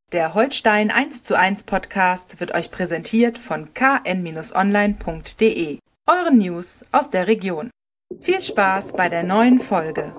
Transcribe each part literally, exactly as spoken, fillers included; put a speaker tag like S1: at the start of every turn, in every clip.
S1: Der Holstein eins zu eins Podcast wird euch präsentiert von k n online punkt d e, euren News aus der Region. Viel Spaß bei der neuen Folge.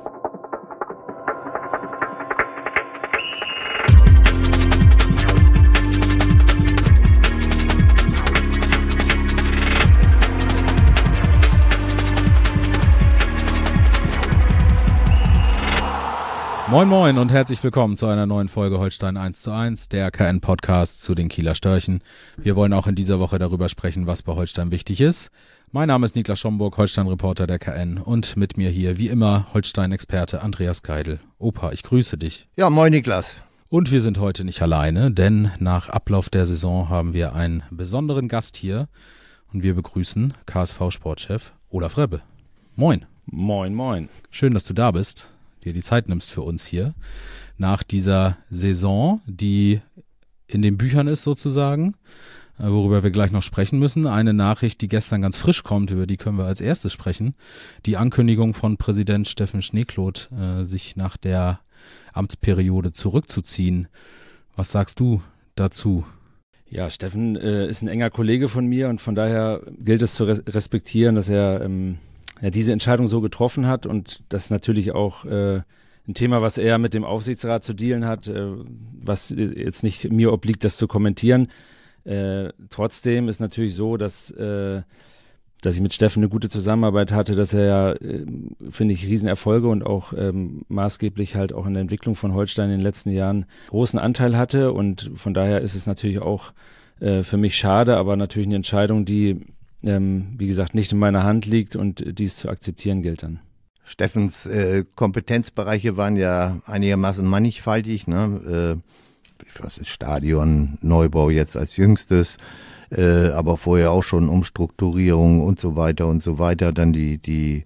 S2: Moin Moin und herzlich willkommen zu einer neuen Folge Holstein eins zu eins, der K N-Podcast zu den Kieler Störchen. Wir wollen auch in dieser Woche darüber sprechen, was bei Holstein wichtig ist. Mein Name ist Niklas Schomburg, Holstein-Reporter der K N, und mit mir hier wie immer Holstein-Experte Andreas Geidel. Opa, ich grüße dich.
S3: Ja, moin Niklas.
S2: Und wir sind heute nicht alleine, denn nach Ablauf der Saison haben wir einen besonderen Gast hier und wir begrüßen K S V-Sportchef Olaf Rebbe. Moin.
S4: Moin, moin.
S2: Schön, dass du da bist. Dir die Zeit nimmst für uns hier, nach dieser Saison, die in den Büchern ist sozusagen, worüber wir gleich noch sprechen müssen. Eine Nachricht, die gestern ganz frisch kommt, über die können wir als erstes sprechen. Die Ankündigung von Präsident Steffen Schneekloth, äh, sich nach der Amtsperiode zurückzuziehen. Was sagst du dazu?
S4: Ja, Steffen äh, ist ein enger Kollege von mir und von daher gilt es zu res- respektieren, dass er ähm, ja, diese Entscheidung so getroffen hat, und das ist natürlich auch äh, ein Thema, was er mit dem Aufsichtsrat zu dealen hat, äh, was jetzt nicht mir obliegt, das zu kommentieren. Äh, trotzdem ist natürlich so, dass, äh, dass ich mit Steffen eine gute Zusammenarbeit hatte, dass er ja, äh, finde ich, Riesenerfolge und auch ähm, maßgeblich halt auch in der Entwicklung von Holstein in den letzten Jahren großen Anteil hatte, und von daher ist es natürlich auch äh, für mich schade, aber natürlich eine Entscheidung, die Ähm, wie gesagt, nicht in meiner Hand liegt und dies zu akzeptieren gilt dann.
S3: Steffens äh, Kompetenzbereiche waren ja einigermaßen mannigfaltig, ne? Äh, was ist Stadion, Neubau jetzt als jüngstes, äh, aber vorher auch schon Umstrukturierung und so weiter und so weiter. Dann die, die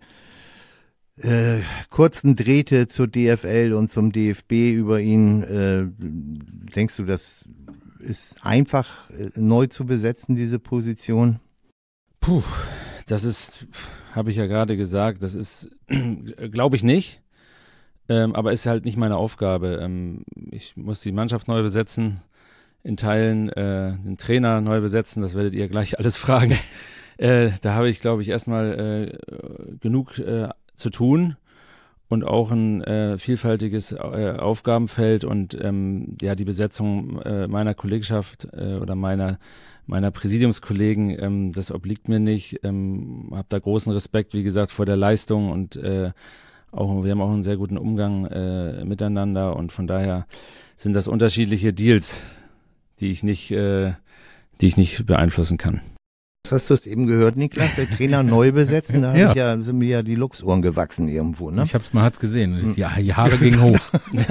S3: äh, kurzen Drähte zur D F L und zum D F B über ihn. Äh, denkst du, das ist einfach äh, neu zu besetzen, diese Position?
S4: Puh, das ist, habe ich ja gerade gesagt, das ist, glaube ich nicht, ähm, aber ist halt nicht meine Aufgabe. Ähm, ich muss die Mannschaft neu besetzen, in Teilen äh, den Trainer neu besetzen, das werdet ihr gleich alles fragen. äh, da habe ich, glaube ich, erstmal äh, genug äh, zu tun und auch ein äh, vielfältiges äh, Aufgabenfeld, und ähm, ja, die Besetzung äh, meiner Kollegschaft äh, oder meiner meiner Präsidiumskollegen, ähm, das obliegt mir nicht. Ähm, habe da großen Respekt, wie gesagt, vor der Leistung, und äh, auch wir haben auch einen sehr guten Umgang äh, miteinander, und von daher sind das unterschiedliche Deals, die ich nicht, äh, die ich nicht beeinflussen kann.
S3: Hast du es eben gehört, Niklas? Der Trainer neu besetzen, da
S2: Ja.
S3: ja, sind mir ja die Luchsohren gewachsen irgendwo, ne?
S2: Ich hab's, man hat's gesehen, die, die Haare gingen hoch.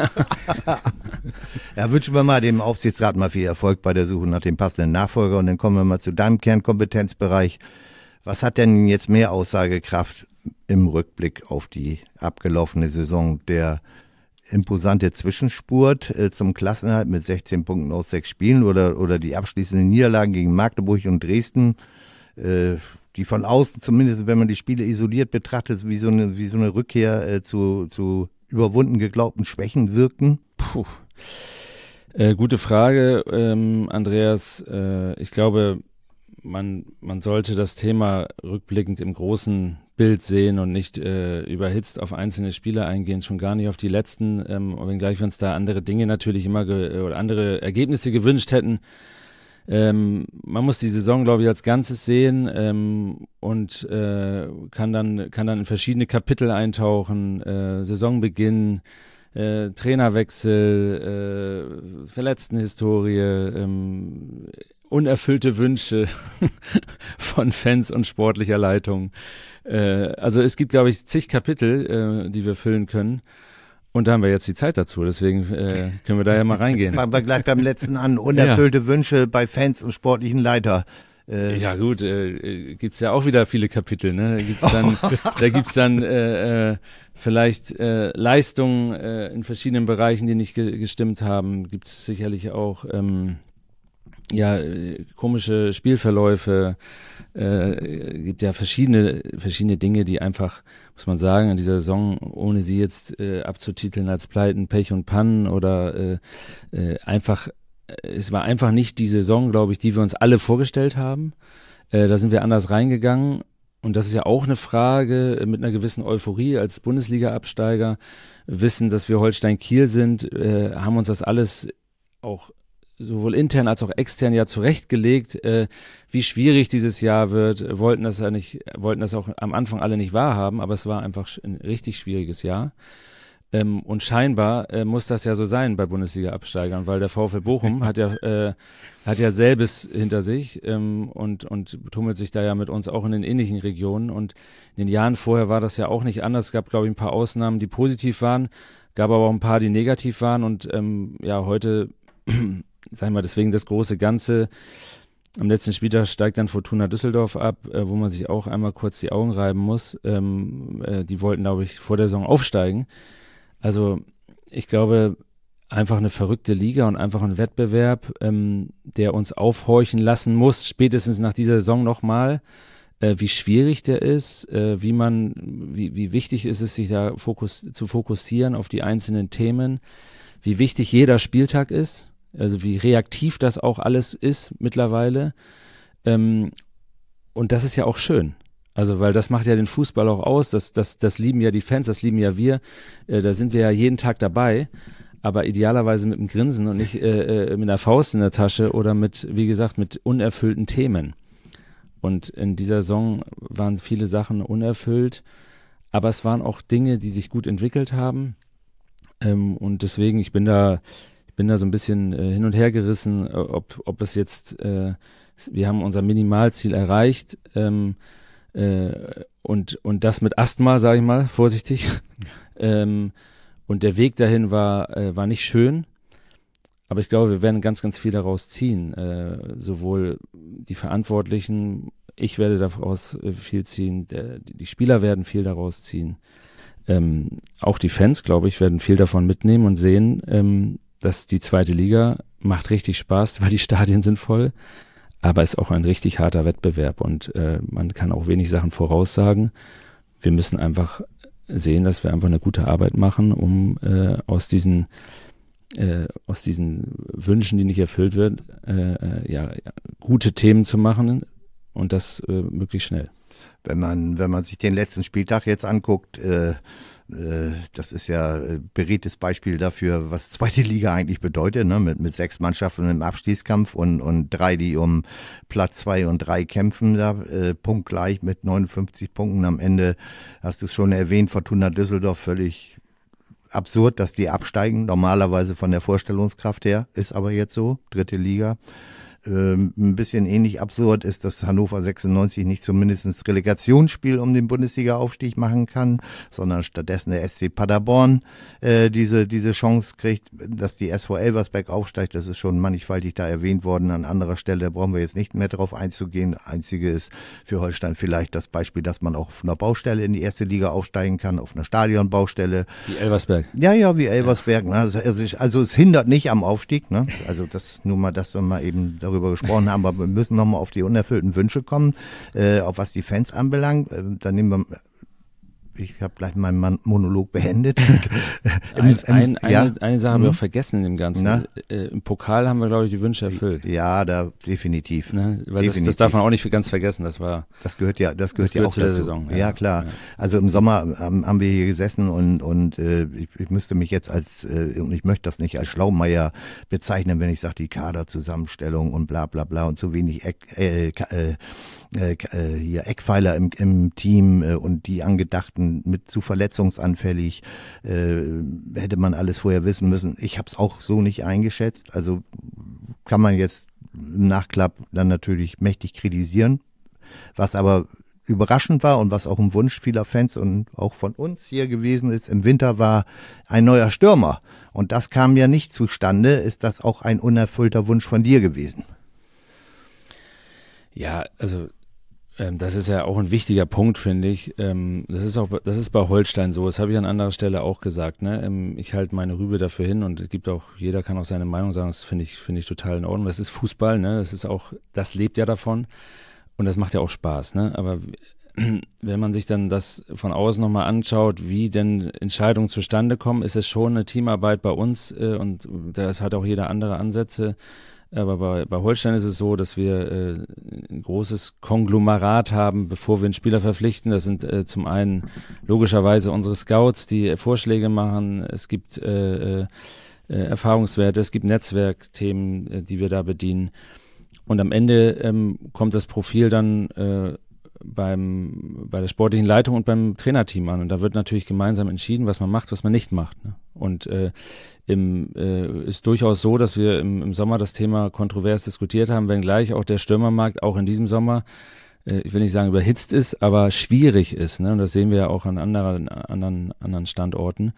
S3: Ja, wünschen wir mal dem Aufsichtsrat mal viel Erfolg bei der Suche nach dem passenden Nachfolger, und dann kommen wir mal zu deinem Kernkompetenzbereich. Was hat denn jetzt mehr Aussagekraft im Rückblick auf die abgelaufene Saison? Der imposante Zwischenspurt äh, zum Klassenerhalt mit sechzehn Punkten aus sechs Spielen oder, oder die abschließenden Niederlagen gegen Magdeburg und Dresden, äh, die von außen zumindest, wenn man die Spiele isoliert betrachtet, wie so eine, wie so eine Rückkehr äh, zu, zu überwunden geglaubten Schwächen wirken?
S4: Puh. Äh, gute Frage, ähm, Andreas. Äh, ich glaube, man, man sollte das Thema rückblickend im großen Bild sehen und nicht äh, überhitzt auf einzelne Spieler eingehen, schon gar nicht auf die letzten, ähm, wenngleich wir uns da andere Dinge natürlich immer ge- oder andere Ergebnisse gewünscht hätten. Ähm, man muss die Saison, glaube ich, als Ganzes sehen, ähm, und äh, kann dann kann dann in verschiedene Kapitel eintauchen, äh, Saisonbeginn, äh, Trainerwechsel, äh, Verletztenhistorie, ähm, unerfüllte Wünsche von Fans und sportlicher Leitung. Äh, also es gibt, glaube ich, zig Kapitel, äh, die wir füllen können. Und da haben wir jetzt die Zeit dazu, deswegen äh, können wir da ja mal reingehen.
S3: Fangen wir gleich beim letzten an. Unerfüllte ja. Wünsche bei Fans und sportlichen Leiter.
S4: Äh, ja gut, äh, gibt's ja auch wieder viele Kapitel, ne? Da gibt's dann, da gibt's dann äh, äh, vielleicht äh, Leistungen äh, in verschiedenen Bereichen, die nicht ge- gestimmt haben. Gibt's sicherlich auch ähm, ja komische Spielverläufe. Äh, gibt ja verschiedene verschiedene Dinge, die einfach, muss man sagen, in dieser Saison, ohne sie jetzt äh, abzutiteln als Pleiten, Pech und Pannen oder äh, äh, einfach es war einfach nicht die Saison, glaube ich, die wir uns alle vorgestellt haben. Äh, da sind wir anders reingegangen. Und das ist ja auch eine Frage mit einer gewissen Euphorie als Bundesliga-Absteiger. Wissen, dass wir Holstein Kiel sind, äh, haben uns das alles auch sowohl intern als auch extern ja zurechtgelegt, äh, wie schwierig dieses Jahr wird. Wollten das ja nicht, wollten das auch am Anfang alle nicht wahrhaben, aber es war einfach ein richtig schwieriges Jahr. Ähm, und scheinbar äh, muss das ja so sein bei Bundesliga-Absteigern, weil der VfL Bochum hat ja äh, hat ja selbes hinter sich ähm, und und tummelt sich da ja mit uns auch in den ähnlichen Regionen. Und in den Jahren vorher war das ja auch nicht anders. Es gab, glaube ich, ein paar Ausnahmen, die positiv waren, gab aber auch ein paar, die negativ waren. Und ähm, ja, heute, sagen wir mal, deswegen das große Ganze. Am letzten Spieltag steigt dann Fortuna Düsseldorf ab, äh, wo man sich auch einmal kurz die Augen reiben muss. Ähm, äh, die wollten, glaube ich, vor der Saison aufsteigen. Also ich glaube, einfach eine verrückte Liga und einfach ein Wettbewerb, ähm, der uns aufhorchen lassen muss, spätestens nach dieser Saison nochmal, äh, wie schwierig der ist, äh, wie man, wie, wie wichtig ist es, sich da fokus, zu fokussieren auf die einzelnen Themen, wie wichtig jeder Spieltag ist, also wie reaktiv das auch alles ist mittlerweile. Ähm, und das ist ja auch schön. Also, weil das macht ja den Fußball auch aus, das, das, das lieben ja die Fans, das lieben ja wir, äh, da sind wir ja jeden Tag dabei, aber idealerweise mit einem Grinsen und nicht äh, mit einer Faust in der Tasche oder mit, wie gesagt, mit unerfüllten Themen. Und in dieser Saison waren viele Sachen unerfüllt, aber es waren auch Dinge, die sich gut entwickelt haben, ähm, und deswegen, ich bin da, ich bin da so ein bisschen äh, hin und her gerissen, ob, ob es jetzt, äh, wir haben unser Minimalziel erreicht, ähm, Äh, und, und das mit Asthma, sage ich mal, vorsichtig. ähm, und der Weg dahin war, äh, war nicht schön, aber ich glaube, wir werden ganz, ganz viel daraus ziehen. Äh, sowohl die Verantwortlichen, ich werde daraus äh, viel ziehen, der, die Spieler werden viel daraus ziehen. Ähm, auch die Fans, glaube ich, werden viel davon mitnehmen und sehen, ähm, dass die zweite Liga macht richtig Spaß, weil die Stadien sind voll. Aber es ist auch ein richtig harter Wettbewerb und äh, man kann auch wenig Sachen voraussagen. Wir müssen einfach sehen, dass wir einfach eine gute Arbeit machen, um äh, aus diesen äh, aus diesen Wünschen, die nicht erfüllt werden, äh, ja, ja, gute Themen zu machen und das äh, möglichst schnell.
S3: Wenn man wenn man sich den letzten Spieltag jetzt anguckt, äh, das ist ja ein beredtes Beispiel dafür, was zweite Liga eigentlich bedeutet, ne? mit, mit sechs Mannschaften im Abstiegskampf und, und drei, die um Platz zwei und drei kämpfen, da äh, punktgleich mit neunundfünfzig Punkten. Am Ende hast du es schon erwähnt, Fortuna Düsseldorf, völlig absurd, dass die absteigen, normalerweise von der Vorstellungskraft her, ist aber jetzt so, dritte Liga. Ähm, ein bisschen ähnlich absurd ist, dass Hannover sechsundneunzig nicht zumindest ein Relegationsspiel um den Bundesliga-Aufstieg machen kann, sondern stattdessen der S C Paderborn äh, diese diese Chance kriegt, dass die S V Elversberg aufsteigt. Das ist schon mannigfaltig da erwähnt worden. An anderer Stelle brauchen wir jetzt nicht mehr drauf einzugehen. Einzige ist für Holstein vielleicht das Beispiel, dass man auch auf einer Baustelle in die erste Liga aufsteigen kann, auf einer Stadionbaustelle.
S4: Wie Elversberg.
S3: Ja, ja, wie Elversberg. Ja. Ne? Also, also es hindert nicht am Aufstieg. Ne? Also das nur mal, dass wir mal eben darüber gesprochen haben, aber wir müssen nochmal auf die unerfüllten Wünsche kommen, äh, auch was die Fans anbelangt. Äh, dann nehmen wir, ich habe gleich meinen Monolog beendet.
S4: Im, ein, ein,
S3: ja.
S4: eine, eine Sache haben wir auch vergessen in dem Ganzen. Äh, Im Pokal haben wir, glaube ich, die Wünsche erfüllt.
S3: Ja, da definitiv.
S4: Ne? Weil
S3: definitiv.
S4: Das, das darf man auch nicht ganz vergessen. Das war.
S3: Das gehört ja, das gehört
S4: das
S3: ja
S4: gehört
S3: auch
S4: zu
S3: dazu.
S4: Der Saison. Ja,
S3: ja klar. Ja. Also im Sommer haben, haben wir hier gesessen und und äh, ich, ich müsste mich jetzt als äh, und ich möchte das nicht als Schlaumeier bezeichnen, wenn ich sage die Kaderzusammenstellung und bla bla bla und zu wenig Eck, äh, äh, äh, hier Eckpfeiler im, im Team äh, und die angedachten mit zu verletzungsanfällig, äh, hätte man alles vorher wissen müssen. Ich habe es auch so nicht eingeschätzt. Also kann man jetzt im Nachklapp dann natürlich mächtig kritisieren. Was aber überraschend war und was auch ein Wunsch vieler Fans und auch von uns hier gewesen ist, im Winter war ein neuer Stürmer. Und das kam ja nicht zustande. Ist das auch ein unerfüllter Wunsch von dir gewesen?
S4: Ja, also ähm, das ist ja auch ein wichtiger Punkt, finde ich. Ähm, das ist auch, das ist bei Holstein so. Das habe ich an anderer Stelle auch gesagt. Ne? Ähm, ich halte meine Rübe dafür hin und es gibt auch, jeder kann auch seine Meinung sagen. Das finde ich, finde ich total in Ordnung. Das ist Fußball, ne? Das ist auch, das lebt ja davon und das macht ja auch Spaß. Ne? Aber wenn man sich dann das von außen nochmal anschaut, wie denn Entscheidungen zustande kommen, ist es schon eine Teamarbeit bei uns äh, und da hat auch jeder andere Ansätze. Aber bei, bei Holstein ist es so, dass wir äh, ein großes Konglomerat haben, bevor wir einen Spieler verpflichten. Das sind äh, zum einen logischerweise unsere Scouts, die Vorschläge machen. Es gibt äh, äh, Erfahrungswerte, es gibt Netzwerkthemen, äh, die wir da bedienen. Und am Ende ähm, kommt das Profil dann äh, beim, bei der sportlichen Leitung und beim Trainerteam an. Und da wird natürlich gemeinsam entschieden, was man macht, was man nicht macht. Ne? Und äh, im, äh, ist durchaus so, dass wir im, im Sommer das Thema kontrovers diskutiert haben, wenngleich auch der Stürmermarkt auch in diesem Sommer, äh, ich will nicht sagen überhitzt ist, aber schwierig ist. Ne? Und das sehen wir ja auch an anderen, anderen, anderen Standorten.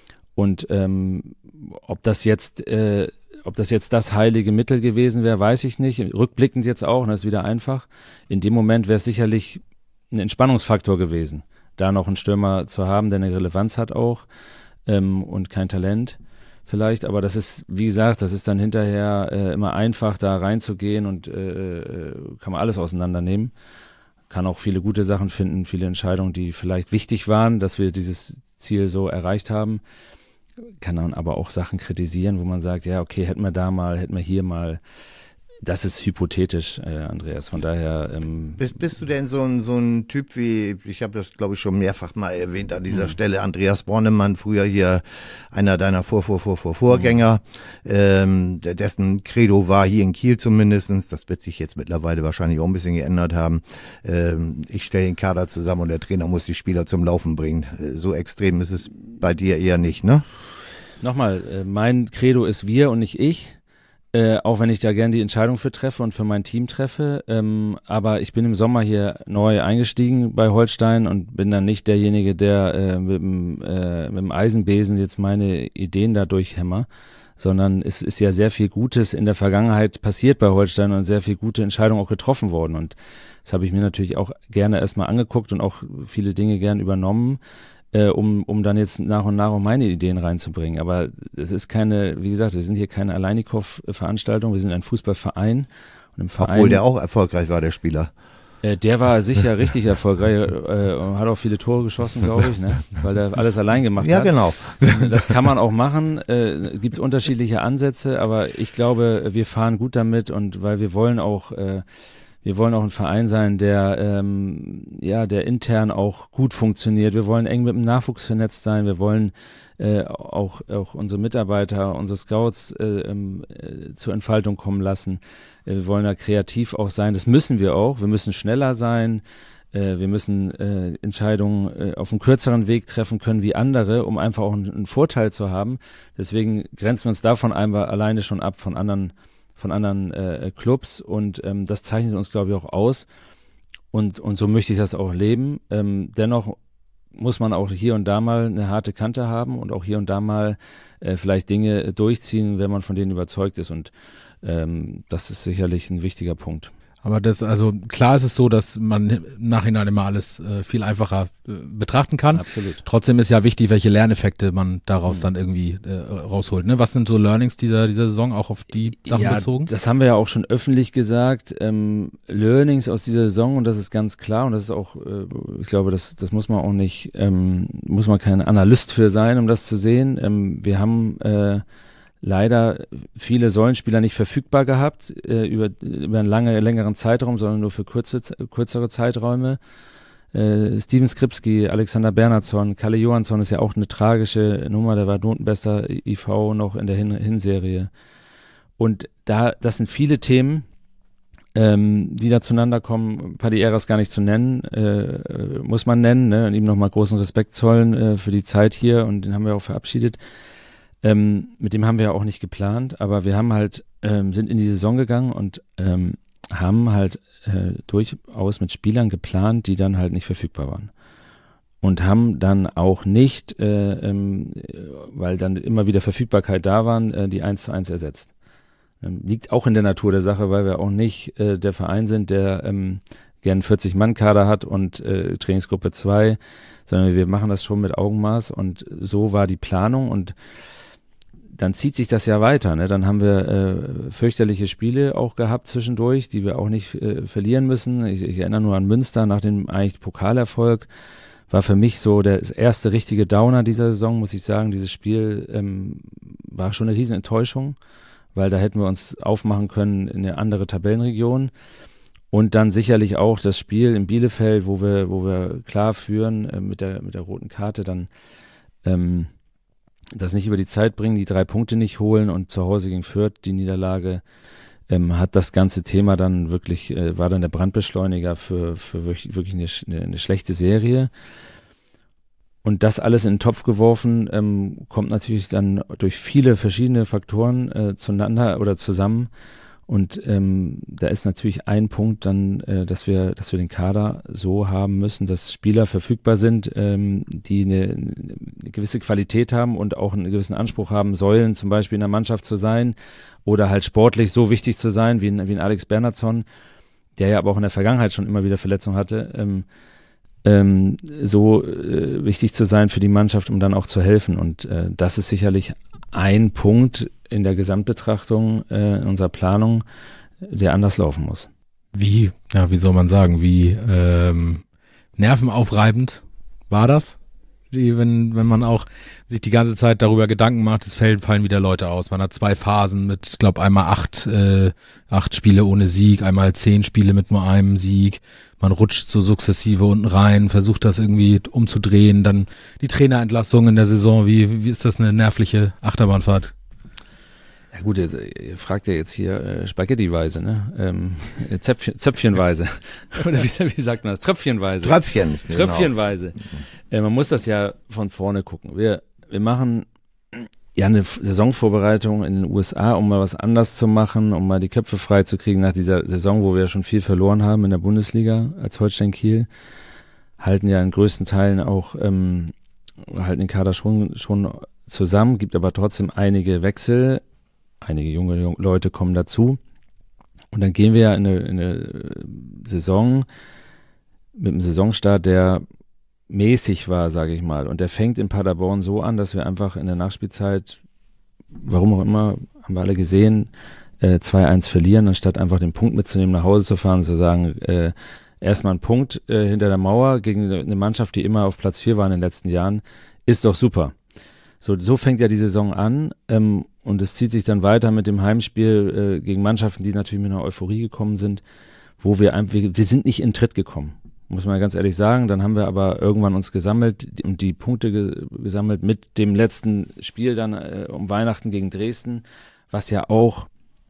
S4: Und ähm, ob das jetzt äh, ob das jetzt das heilige Mittel gewesen wäre, weiß ich nicht. Rückblickend jetzt auch, und das ist wieder einfach. In dem Moment wäre es sicherlich ein Entspannungsfaktor gewesen, da noch einen Stürmer zu haben, der eine Relevanz hat auch ähm, und kein Talent vielleicht. Aber das ist, wie gesagt, das ist dann hinterher äh, immer einfach, da reinzugehen und äh, kann man alles auseinandernehmen. Kann auch viele gute Sachen finden, viele Entscheidungen, die vielleicht wichtig waren, dass wir dieses Ziel so erreicht haben. Kann man aber auch Sachen kritisieren, wo man sagt, ja, okay, hätten wir da mal, hätten wir hier mal. Das ist hypothetisch, äh, Andreas, von daher. Ähm,
S3: bist, bist du denn so ein, so ein Typ wie, ich habe das glaube ich schon mehrfach mal erwähnt an dieser mhm. Stelle, Andreas Bornemann, früher hier einer deiner Vor, Vor, Vor, Vor, Vorgänger, mhm. ähm, dessen Credo war, hier in Kiel zumindestens, das wird sich jetzt mittlerweile wahrscheinlich auch ein bisschen geändert haben, ähm, ich stelle den Kader zusammen und der Trainer muss die Spieler zum Laufen bringen. So extrem ist es bei dir eher nicht, ne?
S4: Nochmal, äh, mein Credo ist wir und nicht ich. Äh, auch wenn ich da gerne die Entscheidung für treffe und für mein Team treffe. Ähm, aber ich bin im Sommer hier neu eingestiegen bei Holstein und bin dann nicht derjenige, der äh, mit, dem, äh, mit dem Eisenbesen jetzt meine Ideen da durchhämmer, sondern es ist ja sehr viel Gutes in der Vergangenheit passiert bei Holstein und sehr viel gute Entscheidungen auch getroffen worden. Und das habe ich mir natürlich auch gerne erstmal angeguckt und auch viele Dinge gern übernommen. Äh, um, um dann jetzt nach und nach auch meine Ideen reinzubringen. Aber es ist keine, wie gesagt, wir sind hier keine Alleinikow-Veranstaltung, wir sind ein Fußballverein. Und im Verein,
S3: obwohl der auch erfolgreich war, der Spieler.
S4: Äh, der war sicher richtig erfolgreich, äh, hat auch viele Tore geschossen, glaube ich, ne? Weil der alles allein gemacht
S3: ja,
S4: hat.
S3: Ja, genau.
S4: Das kann man auch machen, äh, gibt unterschiedliche Ansätze, aber ich glaube, wir fahren gut damit und weil wir wollen auch äh, Wir wollen auch ein Verein sein, der ähm, ja, der intern auch gut funktioniert. Wir wollen eng mit dem Nachwuchs vernetzt sein. Wir wollen äh, auch auch unsere Mitarbeiter, unsere Scouts äh, äh, zur Entfaltung kommen lassen. Äh, wir wollen da kreativ auch sein. Das müssen wir auch. Wir müssen schneller sein. Äh, wir müssen äh, Entscheidungen äh, auf einem kürzeren Weg treffen können wie andere, um einfach auch einen, einen Vorteil zu haben. Deswegen grenzen wir uns davon einmal alleine schon ab von anderen von anderen äh, Clubs und ähm, das zeichnet uns, glaube ich, auch aus und, und so möchte ich das auch leben. Ähm, dennoch muss man auch hier und da mal eine harte Kante haben und auch hier und da mal äh, vielleicht Dinge durchziehen, wenn man von denen überzeugt ist und ähm, das ist sicherlich ein wichtiger Punkt.
S2: Aber das, also klar ist es so, dass man im Nachhinein immer alles äh, viel einfacher äh, betrachten kann.
S4: Absolut.
S2: Trotzdem ist ja wichtig, welche Lerneffekte man daraus mhm. dann irgendwie äh, rausholt. Ne? Was sind so Learnings dieser, dieser Saison auch auf die Sachen
S4: ja,
S2: bezogen?
S4: Das haben wir ja auch schon öffentlich gesagt. Ähm, Learnings aus dieser Saison und das ist ganz klar und das ist auch, äh, ich glaube, das, das muss man auch nicht, ähm, muss man kein Analyst für sein, um das zu sehen. Ähm, wir haben äh, leider viele Säulenspieler nicht verfügbar gehabt äh, über, über einen lange, längeren Zeitraum, sondern nur für kurze, kürzere Zeiträume. Äh, Steven Skripski, Alexander Bernhardsson, Kalle Johansson ist ja auch eine tragische Nummer, der war notenbester I V noch in der Hin- Hinserie. Und da, das sind viele Themen, ähm, die da zueinander kommen. Paddy Eras gar nicht zu nennen, äh, muss man nennen, ne? Und ihm nochmal großen Respekt zollen äh, für die Zeit hier und den haben wir auch verabschiedet. Ähm, mit dem haben wir ja auch nicht geplant, aber wir haben halt, ähm, sind in die Saison gegangen und ähm, haben halt äh, durchaus mit Spielern geplant, die dann halt nicht verfügbar waren. Und haben dann auch nicht, äh, ähm, weil dann immer wieder Verfügbarkeit da waren, äh, die eins zu eins ersetzt. Ähm, liegt auch in der Natur der Sache, weil wir auch nicht äh, der Verein sind, der ähm, gern vierzig-Mann-Kader hat und äh, Trainingsgruppe zwei, sondern wir machen das schon mit Augenmaß und so war die Planung und dann zieht sich das ja weiter. Ne? Dann haben wir äh, fürchterliche Spiele auch gehabt zwischendurch, die wir auch nicht äh, verlieren müssen. Ich, ich erinnere nur an Münster nach dem eigentlich Pokalerfolg. War für mich so der erste richtige Downer dieser Saison, muss ich sagen. Dieses Spiel ähm, war schon eine riesen Enttäuschung, weil da hätten wir uns aufmachen können in eine andere Tabellenregion. Und dann sicherlich auch das Spiel in Bielefeld, wo wir, wo wir klar führen äh, mit der, mit der roten Karte, dann ähm, das nicht über die Zeit bringen, die drei Punkte nicht holen und zu Hause gegen Fürth die Niederlage, ähm, hat das ganze Thema dann wirklich, äh, war dann der Brandbeschleuniger für, für wirklich, wirklich eine, eine, eine schlechte Serie. Und das alles in den Topf geworfen, ähm, kommt natürlich dann durch viele verschiedene Faktoren äh, zueinander oder zusammen. Und ähm, da ist natürlich ein Punkt dann, äh, dass wir, dass wir den Kader so haben müssen, dass Spieler verfügbar sind, ähm, die eine, eine gewisse Qualität haben und auch einen gewissen Anspruch haben sollen, zum Beispiel in der Mannschaft zu sein oder halt sportlich so wichtig zu sein wie ein, wie ein Alex Bernhardsson, der ja aber auch in der Vergangenheit schon immer wieder Verletzungen hatte, ähm, ähm, so äh, wichtig zu sein für die Mannschaft, um dann auch zu helfen. Und äh, das ist sicherlich ein Punkt in der Gesamtbetrachtung, äh, in unserer Planung, der anders laufen muss.
S2: Wie, ja, wie soll man sagen, wie ähm, nervenaufreibend war das? Die, wenn, wenn man auch sich die ganze Zeit darüber Gedanken macht, es fällt, fallen wieder Leute aus. Man hat zwei Phasen mit, ich glaube, einmal acht, äh, acht Spiele ohne Sieg, einmal zehn Spiele mit nur einem Sieg. Man rutscht so sukzessive unten rein, versucht das irgendwie umzudrehen. Dann die Trainerentlassung in der Saison. Wie, wie ist das eine nervliche Achterbahnfahrt?
S4: Ja gut, ihr, ihr fragt ja jetzt hier äh, Spaghetti-weise, ne? Ähm, Zäpfchen, Zöpfchenweise. Oder wie, wie sagt man das? Tröpfchenweise.
S3: Tröpfchen. Genau.
S4: Tröpfchenweise. Äh, man muss das ja von vorne gucken. Wir, wir machen ja eine Saisonvorbereitung in den U S A, um mal was anders zu machen, um mal die Köpfe frei zu kriegen nach dieser Saison, wo wir schon viel verloren haben in der Bundesliga als Holstein Kiel. Halten ja in größten Teilen auch, ähm, halten den Kader schon, schon zusammen, gibt aber trotzdem einige Wechsel. Einige junge Leute kommen dazu. Und dann gehen wir ja in eine, in eine Saison mit einem Saisonstart, der mäßig war, sage ich mal. Und der fängt in Paderborn so an, dass wir einfach in der Nachspielzeit, warum auch immer, haben wir alle gesehen, äh, zwei eins verlieren, anstatt einfach den Punkt mitzunehmen, nach Hause zu fahren und zu sagen, äh, erstmal ein Punkt äh, hinter der Mauer gegen eine Mannschaft, die immer auf Platz vier war in den letzten Jahren, ist doch super. So, so fängt ja die Saison an, ähm, und es zieht sich dann weiter mit dem Heimspiel äh, gegen Mannschaften, die natürlich mit einer Euphorie gekommen sind, wo wir einfach, wir, wir sind nicht in Tritt gekommen, muss man ganz ehrlich sagen. Dann haben wir aber irgendwann uns gesammelt und die Punkte ge- gesammelt mit dem letzten Spiel dann äh, um Weihnachten gegen Dresden, was ja auch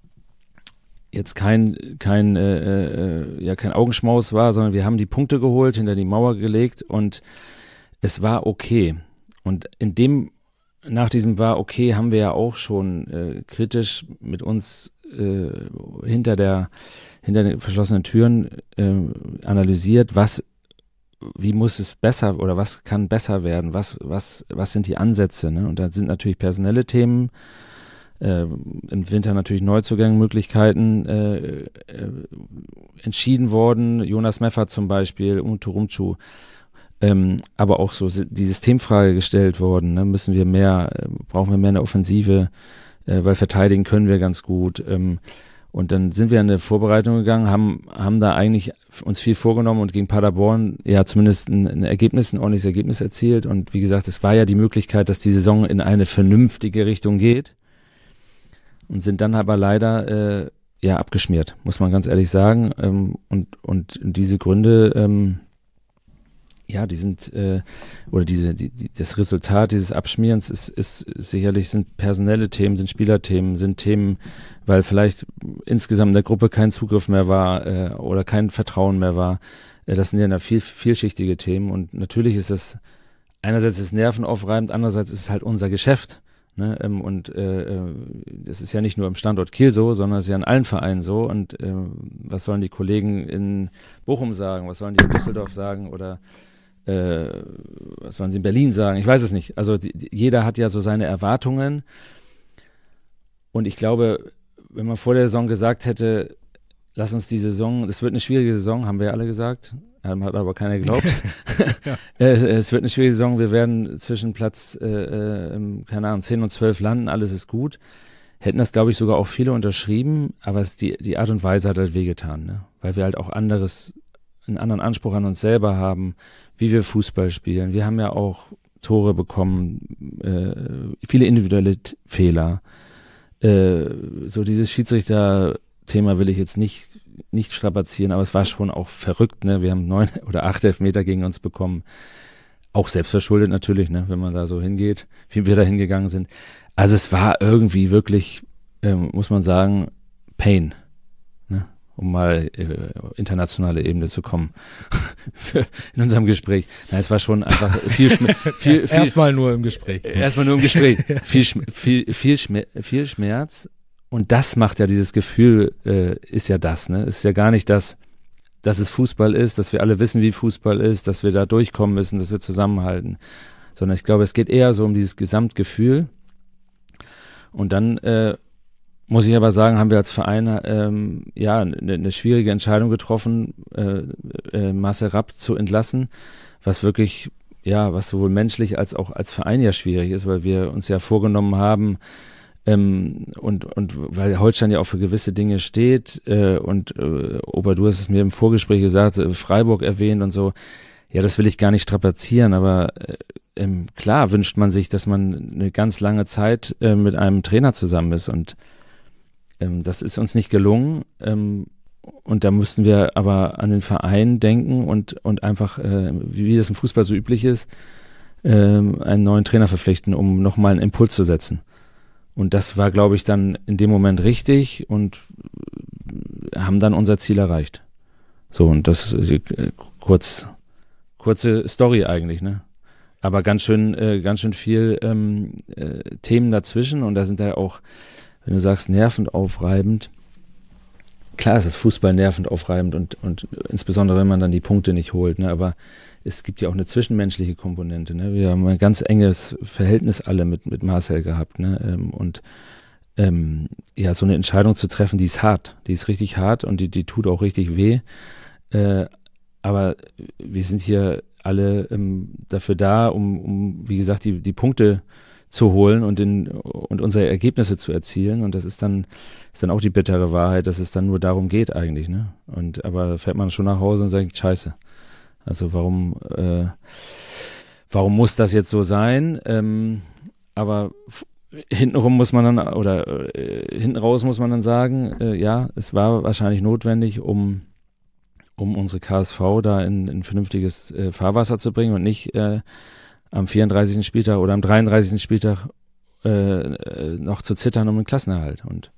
S4: jetzt kein kein äh, äh, ja kein Augenschmaus war, sondern wir haben die Punkte geholt, hinter die Mauer gelegt und es war okay. Und in dem Nach diesem war okay, haben wir ja auch schon äh, kritisch mit uns äh, hinter der hinter den verschlossenen Türen äh, analysiert, was, wie muss es besser oder was kann besser werden, was was was sind die Ansätze, ne? Und da sind natürlich personelle Themen, äh, im Winter natürlich Neuzugangmöglichkeiten äh, äh, entschieden worden, Jonas Meffert zum Beispiel und Turumcu. Ähm, aber auch so die Systemfrage gestellt worden, ne? Müssen wir mehr, äh, brauchen wir mehr eine Offensive, äh, weil verteidigen können wir ganz gut. Ähm, und dann sind wir in eine Vorbereitung gegangen, haben haben da eigentlich uns viel vorgenommen und gegen Paderborn ja zumindest ein, ein Ergebnis, ein ordentliches Ergebnis erzielt. Und wie gesagt, es war ja die Möglichkeit, dass die Saison in eine vernünftige Richtung geht und sind dann aber leider äh, ja abgeschmiert, muss man ganz ehrlich sagen. Ähm, und, und diese Gründe, ähm, ja, die sind, äh, oder diese, die, die, das Resultat dieses Abschmierens ist, ist sicherlich, sind personelle Themen, sind Spielerthemen, sind Themen, weil vielleicht insgesamt in der Gruppe kein Zugriff mehr war äh, oder kein Vertrauen mehr war. Äh, das sind ja viel, vielschichtige Themen und natürlich ist das, einerseits ist es nervenaufreibend, andererseits ist es halt unser Geschäft. Ne? Ähm, und äh, das ist ja nicht nur im Standort Kiel so, sondern es ist ja in allen Vereinen so. Und äh, was sollen die Kollegen in Bochum sagen, was sollen die in Düsseldorf sagen oder Äh, was sollen sie in Berlin sagen? Ich weiß es nicht. Also die, die, jeder hat ja so seine Erwartungen und ich glaube, wenn man vor der Saison gesagt hätte, lass uns die Saison, das wird eine schwierige Saison, haben wir ja alle gesagt, hat aber keiner geglaubt. ja. Es wird eine schwierige Saison, wir werden zwischen Platz, äh, keine Ahnung, zehn und zwölf landen, alles ist gut. Hätten das, glaube ich, sogar auch viele unterschrieben, aber es die, die Art und Weise hat halt wehgetan, ne? Weil wir halt auch anderes, einen anderen Anspruch an uns selber haben, wie wir Fußball spielen. Wir haben ja auch Tore bekommen, äh, viele individuelle T- Fehler. Äh, so dieses Schiedsrichter-Thema will ich jetzt nicht, nicht strapazieren, aber es war schon auch verrückt, ne? Wir haben neun oder acht Elfmeter gegen uns bekommen. Auch selbstverschuldet natürlich, ne? Wenn man da so hingeht, wie wir da hingegangen sind. Also es war irgendwie wirklich, äh, muss man sagen, Pain, ne? Um mal äh, internationale Ebene zu kommen für, in unserem Gespräch. Na, es war schon einfach viel Schmerz. Viel, viel,
S2: erstmal nur im Gespräch.
S4: Erstmal nur im Gespräch. viel, viel, viel, Schmerz, viel Schmerz. Und das macht ja dieses Gefühl, äh, ist ja das, ne? Ist ja gar nicht das, dass es Fußball ist, dass wir alle wissen, wie Fußball ist, dass wir da durchkommen müssen, dass wir zusammenhalten. Sondern ich glaube, es geht eher so um dieses Gesamtgefühl. Und dann äh, muss ich aber sagen, haben wir als Verein ähm, ja eine, eine schwierige Entscheidung getroffen, äh, äh, Marcel Rapp zu entlassen, was wirklich, ja, was sowohl menschlich als auch als Verein ja schwierig ist, weil wir uns ja vorgenommen haben, ähm, und, und weil Holstein ja auch für gewisse Dinge steht, äh, und äh, Ober, du hast es mir im Vorgespräch gesagt, äh, Freiburg erwähnt und so, ja, das will ich gar nicht strapazieren, aber äh, ähm, klar wünscht man sich, dass man eine ganz lange Zeit äh, mit einem Trainer zusammen ist und ähm, das ist uns nicht gelungen, ähm, und da mussten wir aber an den Verein denken und, und einfach, äh, wie das im Fußball so üblich ist, äh, einen neuen Trainer verpflichten, um nochmal einen Impuls zu setzen. Und das war, glaube ich, dann in dem Moment richtig und haben dann unser Ziel erreicht. So, und das ist äh, kurz, kurze Story eigentlich, ne? Aber ganz schön, äh, ganz schön viel ähm, äh, Themen dazwischen und da sind da auch, wenn du sagst, nervend aufreibend. Klar ist das Fußball nervend aufreibend und, und insbesondere, wenn man dann die Punkte nicht holt, ne? Aber es gibt ja auch eine zwischenmenschliche Komponente, ne? Wir haben ein ganz enges Verhältnis alle mit, mit Marcel gehabt, ne? Und ähm, ja, so eine Entscheidung zu treffen, die ist hart, die ist richtig hart und die, die tut auch richtig weh. Äh, aber wir sind hier alle ähm, dafür da, um, um, wie gesagt, die, die Punkte zu holen und, in, und unsere Ergebnisse zu erzielen. Und das ist dann, ist dann auch die bittere Wahrheit, dass es dann nur darum geht eigentlich, ne? Und aber da fährt man schon nach Hause und sagt, scheiße. Also warum, äh, warum muss das jetzt so sein? Ähm, aber f- hintenrum muss man dann, oder äh, hinten raus muss man dann sagen, äh, ja, es war wahrscheinlich notwendig, um um unsere K S V da in, in vernünftiges äh, Fahrwasser zu bringen und nicht äh, am vierunddreißigsten Spieltag oder am dreiunddreißigsten Spieltag äh, äh, noch zu zittern um den Klassenerhalt. Und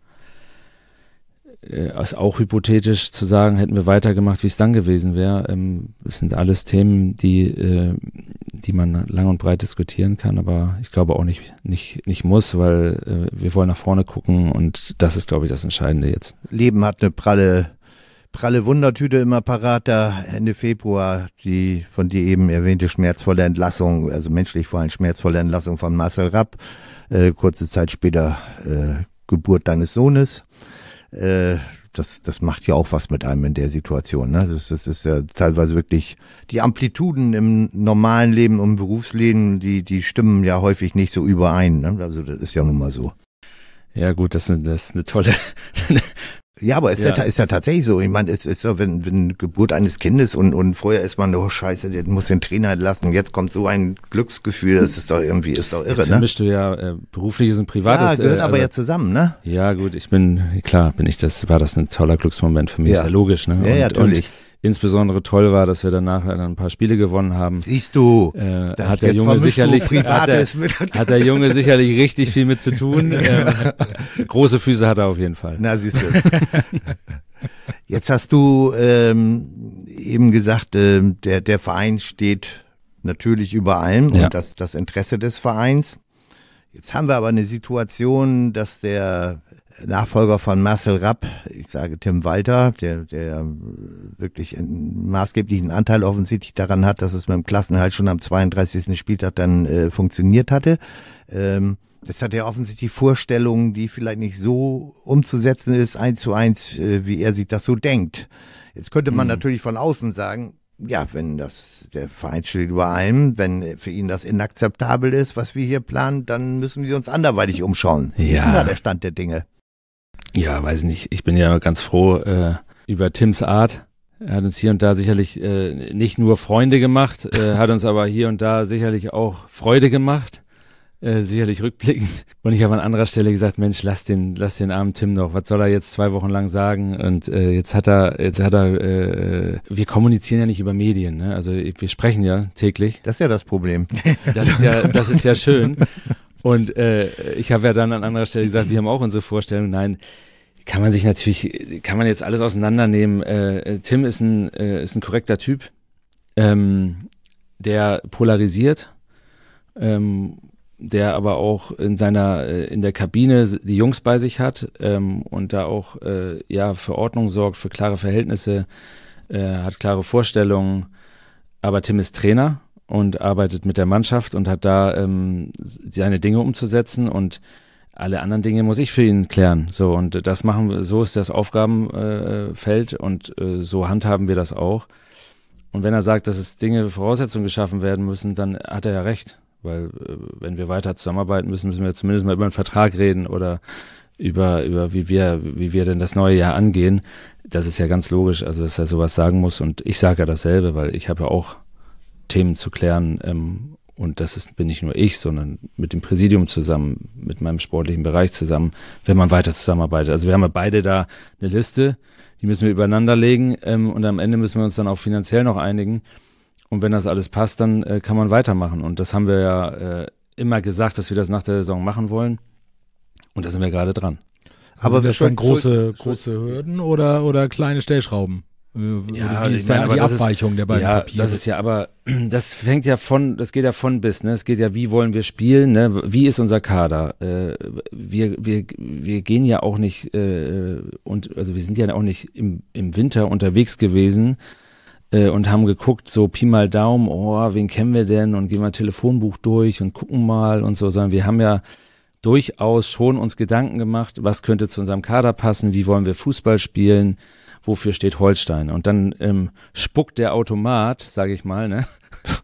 S4: äh, ist auch hypothetisch zu sagen, hätten wir weitergemacht, wie es dann gewesen wäre. Ähm, das sind alles Themen, die, äh, die man lang und breit diskutieren kann, aber ich glaube auch nicht, nicht, nicht muss, weil äh, wir wollen nach vorne gucken und das ist, glaube ich, das Entscheidende jetzt.
S3: Leben hat eine pralle pralle Wundertüte immer parat, da Ende Februar die von dir eben erwähnte schmerzvolle Entlassung, also menschlich vor allem schmerzvolle Entlassung von Marcel Rapp, äh, kurze Zeit später äh, Geburt deines Sohnes. Äh, das, das macht ja auch was mit einem in der Situation, ne? Das, das ist ja teilweise wirklich, die Amplituden im normalen Leben und Berufsleben, die, die stimmen ja häufig nicht so überein, ne? Also das ist ja nun mal so.
S4: Ja gut, das ist, das ist eine tolle...
S3: Ja, aber ist ja,
S4: ja,
S3: ist ja tatsächlich so. Ich meine, es ist so, wenn, wenn Geburt eines Kindes und, und vorher ist man, oh Scheiße, der muss den Trainer entlassen. Jetzt kommt so ein Glücksgefühl, das ist doch irgendwie, ist doch irre,
S4: jetzt
S3: ne?
S4: Mischst du ja äh, berufliches und privates.
S3: Ja, gehört
S4: äh,
S3: aber
S4: also,
S3: ja zusammen, ne?
S4: Ja, gut, ich bin, klar, bin ich das, war das ein toller Glücksmoment für mich,
S3: Ja.
S4: ist ja logisch, ne?
S3: Ja,
S4: und,
S3: ja, natürlich.
S4: Und insbesondere toll war, dass wir danach dann ein paar Spiele gewonnen haben.
S3: Siehst du,
S4: Äh,
S3: da-
S4: hat der
S3: jetzt
S4: Junge
S3: vermischst du
S4: sicherlich, hat der,
S3: Privates mit-
S4: hat der Junge sicherlich richtig viel mit zu tun. ähm, große Füße hat er auf jeden Fall.
S3: Na, siehst du. Jetzt hast du ähm, eben gesagt, ähm, der, der Verein steht natürlich über allem
S4: Ja.
S3: und das, das Interesse des Vereins. Jetzt haben wir aber eine Situation, dass der Nachfolger von Marcel Rapp, ich sage Tim Walter, der, der wirklich einen maßgeblichen Anteil offensichtlich daran hat, dass es mit dem Klassenerhalt schon am zweiunddreißigsten Spieltag dann äh, funktioniert hatte. Ähm, das hat ja offensichtlich Vorstellungen, die vielleicht nicht so umzusetzen ist, eins zu eins, äh, wie er sich das so denkt. Jetzt könnte man
S4: Mhm.
S3: natürlich von außen sagen, Ja, wenn das, der Verein steht über allem, wenn für ihn das inakzeptabel ist, was wir hier planen, dann müssen wir uns anderweitig umschauen. Wie
S4: Ja.
S3: ist denn da der Stand der Dinge?
S4: Ja, weiß nicht. Ich bin ja ganz froh äh, über Tims Art. Er hat uns hier und da sicherlich äh, nicht nur Freunde gemacht, äh, hat uns aber hier und da sicherlich auch Freude gemacht. Äh, sicherlich rückblickend. Und ich habe an anderer Stelle gesagt, Mensch, lass den, lass den armen Tim noch. Was soll er jetzt zwei Wochen lang sagen? Und äh, jetzt hat er, jetzt hat er, äh, wir kommunizieren ja nicht über Medien, ne? Also wir sprechen ja täglich.
S3: Das ist ja das Problem.
S4: Das ist ja, das ist ja schön. Und äh, ich habe ja dann an anderer Stelle gesagt, wir haben auch unsere Vorstellung. Nein, kann man sich natürlich, kann man jetzt alles auseinandernehmen. Äh, Tim ist ein, äh, ist ein korrekter Typ, ähm, der polarisiert. Ähm, der aber auch in seiner, in der Kabine die Jungs bei sich hat ähm, und da auch äh, ja für Ordnung sorgt, für klare Verhältnisse, äh, hat klare Vorstellungen. Aber Tim ist Trainer und arbeitet mit der Mannschaft und hat da ähm, seine Dinge umzusetzen und alle anderen Dinge muss ich für ihn klären. So, und das machen wir, so ist das Aufgabenfeld äh, und äh, so handhaben wir das auch. Und wenn er sagt, dass es Dinge, Voraussetzungen geschaffen werden müssen, dann hat er ja recht. Weil äh, wenn wir weiter zusammenarbeiten müssen, müssen wir zumindest mal über einen Vertrag reden oder über, über wie wir, wie wir denn das neue Jahr angehen. Das ist ja ganz logisch, also dass er sowas sagen muss. Und ich sage ja dasselbe, weil ich habe ja auch Themen zu klären. Ähm, und das ist, bin nicht nur ich, sondern mit dem Präsidium zusammen, mit meinem sportlichen Bereich zusammen, wenn man weiter zusammenarbeitet. Also wir haben ja beide da eine Liste, die müssen wir übereinander legen ähm, und am Ende müssen wir uns dann auch finanziell noch einigen. Und wenn das alles passt, dann äh, kann man weitermachen. Und das haben wir ja äh, immer gesagt, dass wir das nach der Saison machen wollen. Und da sind wir gerade dran.
S2: Aber
S3: Aber
S2: sind das
S3: wir
S2: dann große,
S3: schuld-
S2: große Hürden oder, oder kleine Stellschrauben? Äh,
S4: Ja,
S2: oder wie
S4: ich
S2: ist
S4: meine,
S2: da
S4: aber
S2: die
S4: das ist-
S2: Abweichung der beiden
S4: Ja,
S2: Papiere?
S4: das ist ja aber, das fängt ja von, das geht ja von bis, ne? Es geht ja, wie wollen wir spielen, ne? Wie ist unser Kader? Äh, wir, wir, wir gehen ja auch nicht, äh, und, also wir sind ja auch nicht im, im Winter unterwegs gewesen, und haben geguckt, so Pi mal Daumen, oh, wen kennen wir denn und gehen mal Telefonbuch durch und gucken mal und so, sondern wir haben ja durchaus schon uns Gedanken gemacht, was könnte zu unserem Kader passen, wie wollen wir Fußball spielen, wofür steht Holstein? Und dann ähm, spuckt der Automat, sage ich mal, ne,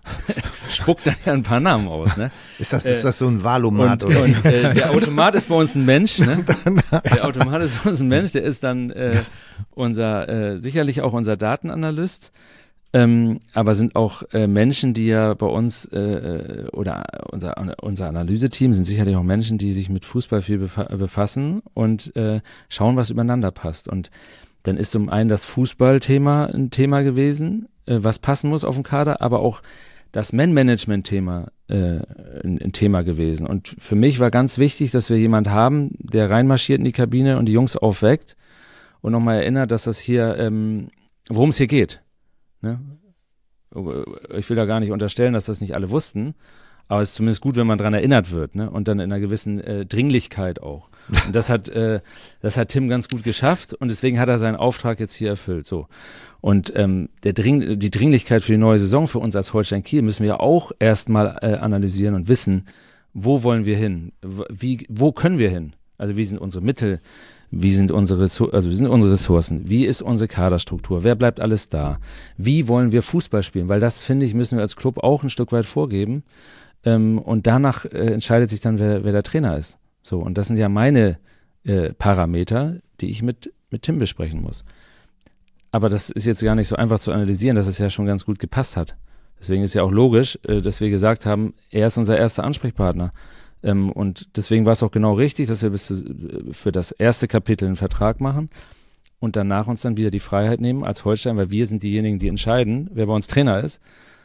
S4: spuckt dann ja ein paar Namen aus, ne?
S3: Ist das, ist das so ein Wahlomat?
S4: Und,
S3: oder?
S4: und äh, der Automat ist bei uns ein Mensch, ne? Der Automat ist bei uns ein Mensch, der ist dann äh, unser, äh, sicherlich auch unser Datenanalyst. Ähm, aber sind auch äh, Menschen, die ja bei uns äh, oder unser, unser Analyseteam sind sicherlich auch Menschen, die sich mit Fußball viel befa- befassen und äh, schauen, was übereinander passt. Und dann ist zum einen das Fußballthema ein Thema gewesen, äh, was passen muss auf dem Kader, aber auch das Man-Management-Thema äh, ein, ein Thema gewesen. Und für mich war ganz wichtig, dass wir jemand haben, der reinmarschiert in die Kabine und die Jungs aufweckt und nochmal erinnert, dass das hier, ähm, worum es hier geht. Ne? Ich will da gar nicht unterstellen, dass das nicht alle wussten, aber es ist zumindest gut, wenn man daran erinnert wird, ne? Und dann in einer gewissen äh, Dringlichkeit auch. Und das hat, äh, das hat Tim ganz gut geschafft und deswegen hat er seinen Auftrag jetzt hier erfüllt. So. Und ähm, der Dring, die Dringlichkeit für die neue Saison für uns als Holstein Kiel müssen wir auch erstmal äh, analysieren und wissen, wo wollen wir hin? Wie, wo können wir hin? Also wie sind unsere Mittel? Wie sind unsere, also wie sind unsere Ressourcen? Wie ist unsere Kaderstruktur? Wer bleibt alles da? Wie wollen wir Fußball spielen? Weil das, finde ich, müssen wir als Club auch ein Stück weit vorgeben. Ähm, und danach äh, entscheidet sich dann, wer, wer der Trainer ist. So, und das sind ja meine äh, Parameter, die ich mit, mit Tim besprechen muss. Aber das ist jetzt gar nicht so einfach zu analysieren, dass es ja schon ganz gut gepasst hat. Deswegen ist ja auch logisch, äh, dass wir gesagt haben, er ist unser erster Ansprechpartner. Ähm, und deswegen war es auch genau richtig, dass wir bis zu, für das erste Kapitel einen Vertrag machen und danach uns dann wieder die Freiheit nehmen als Holstein, weil wir sind diejenigen, die entscheiden, wer bei uns Trainer ist.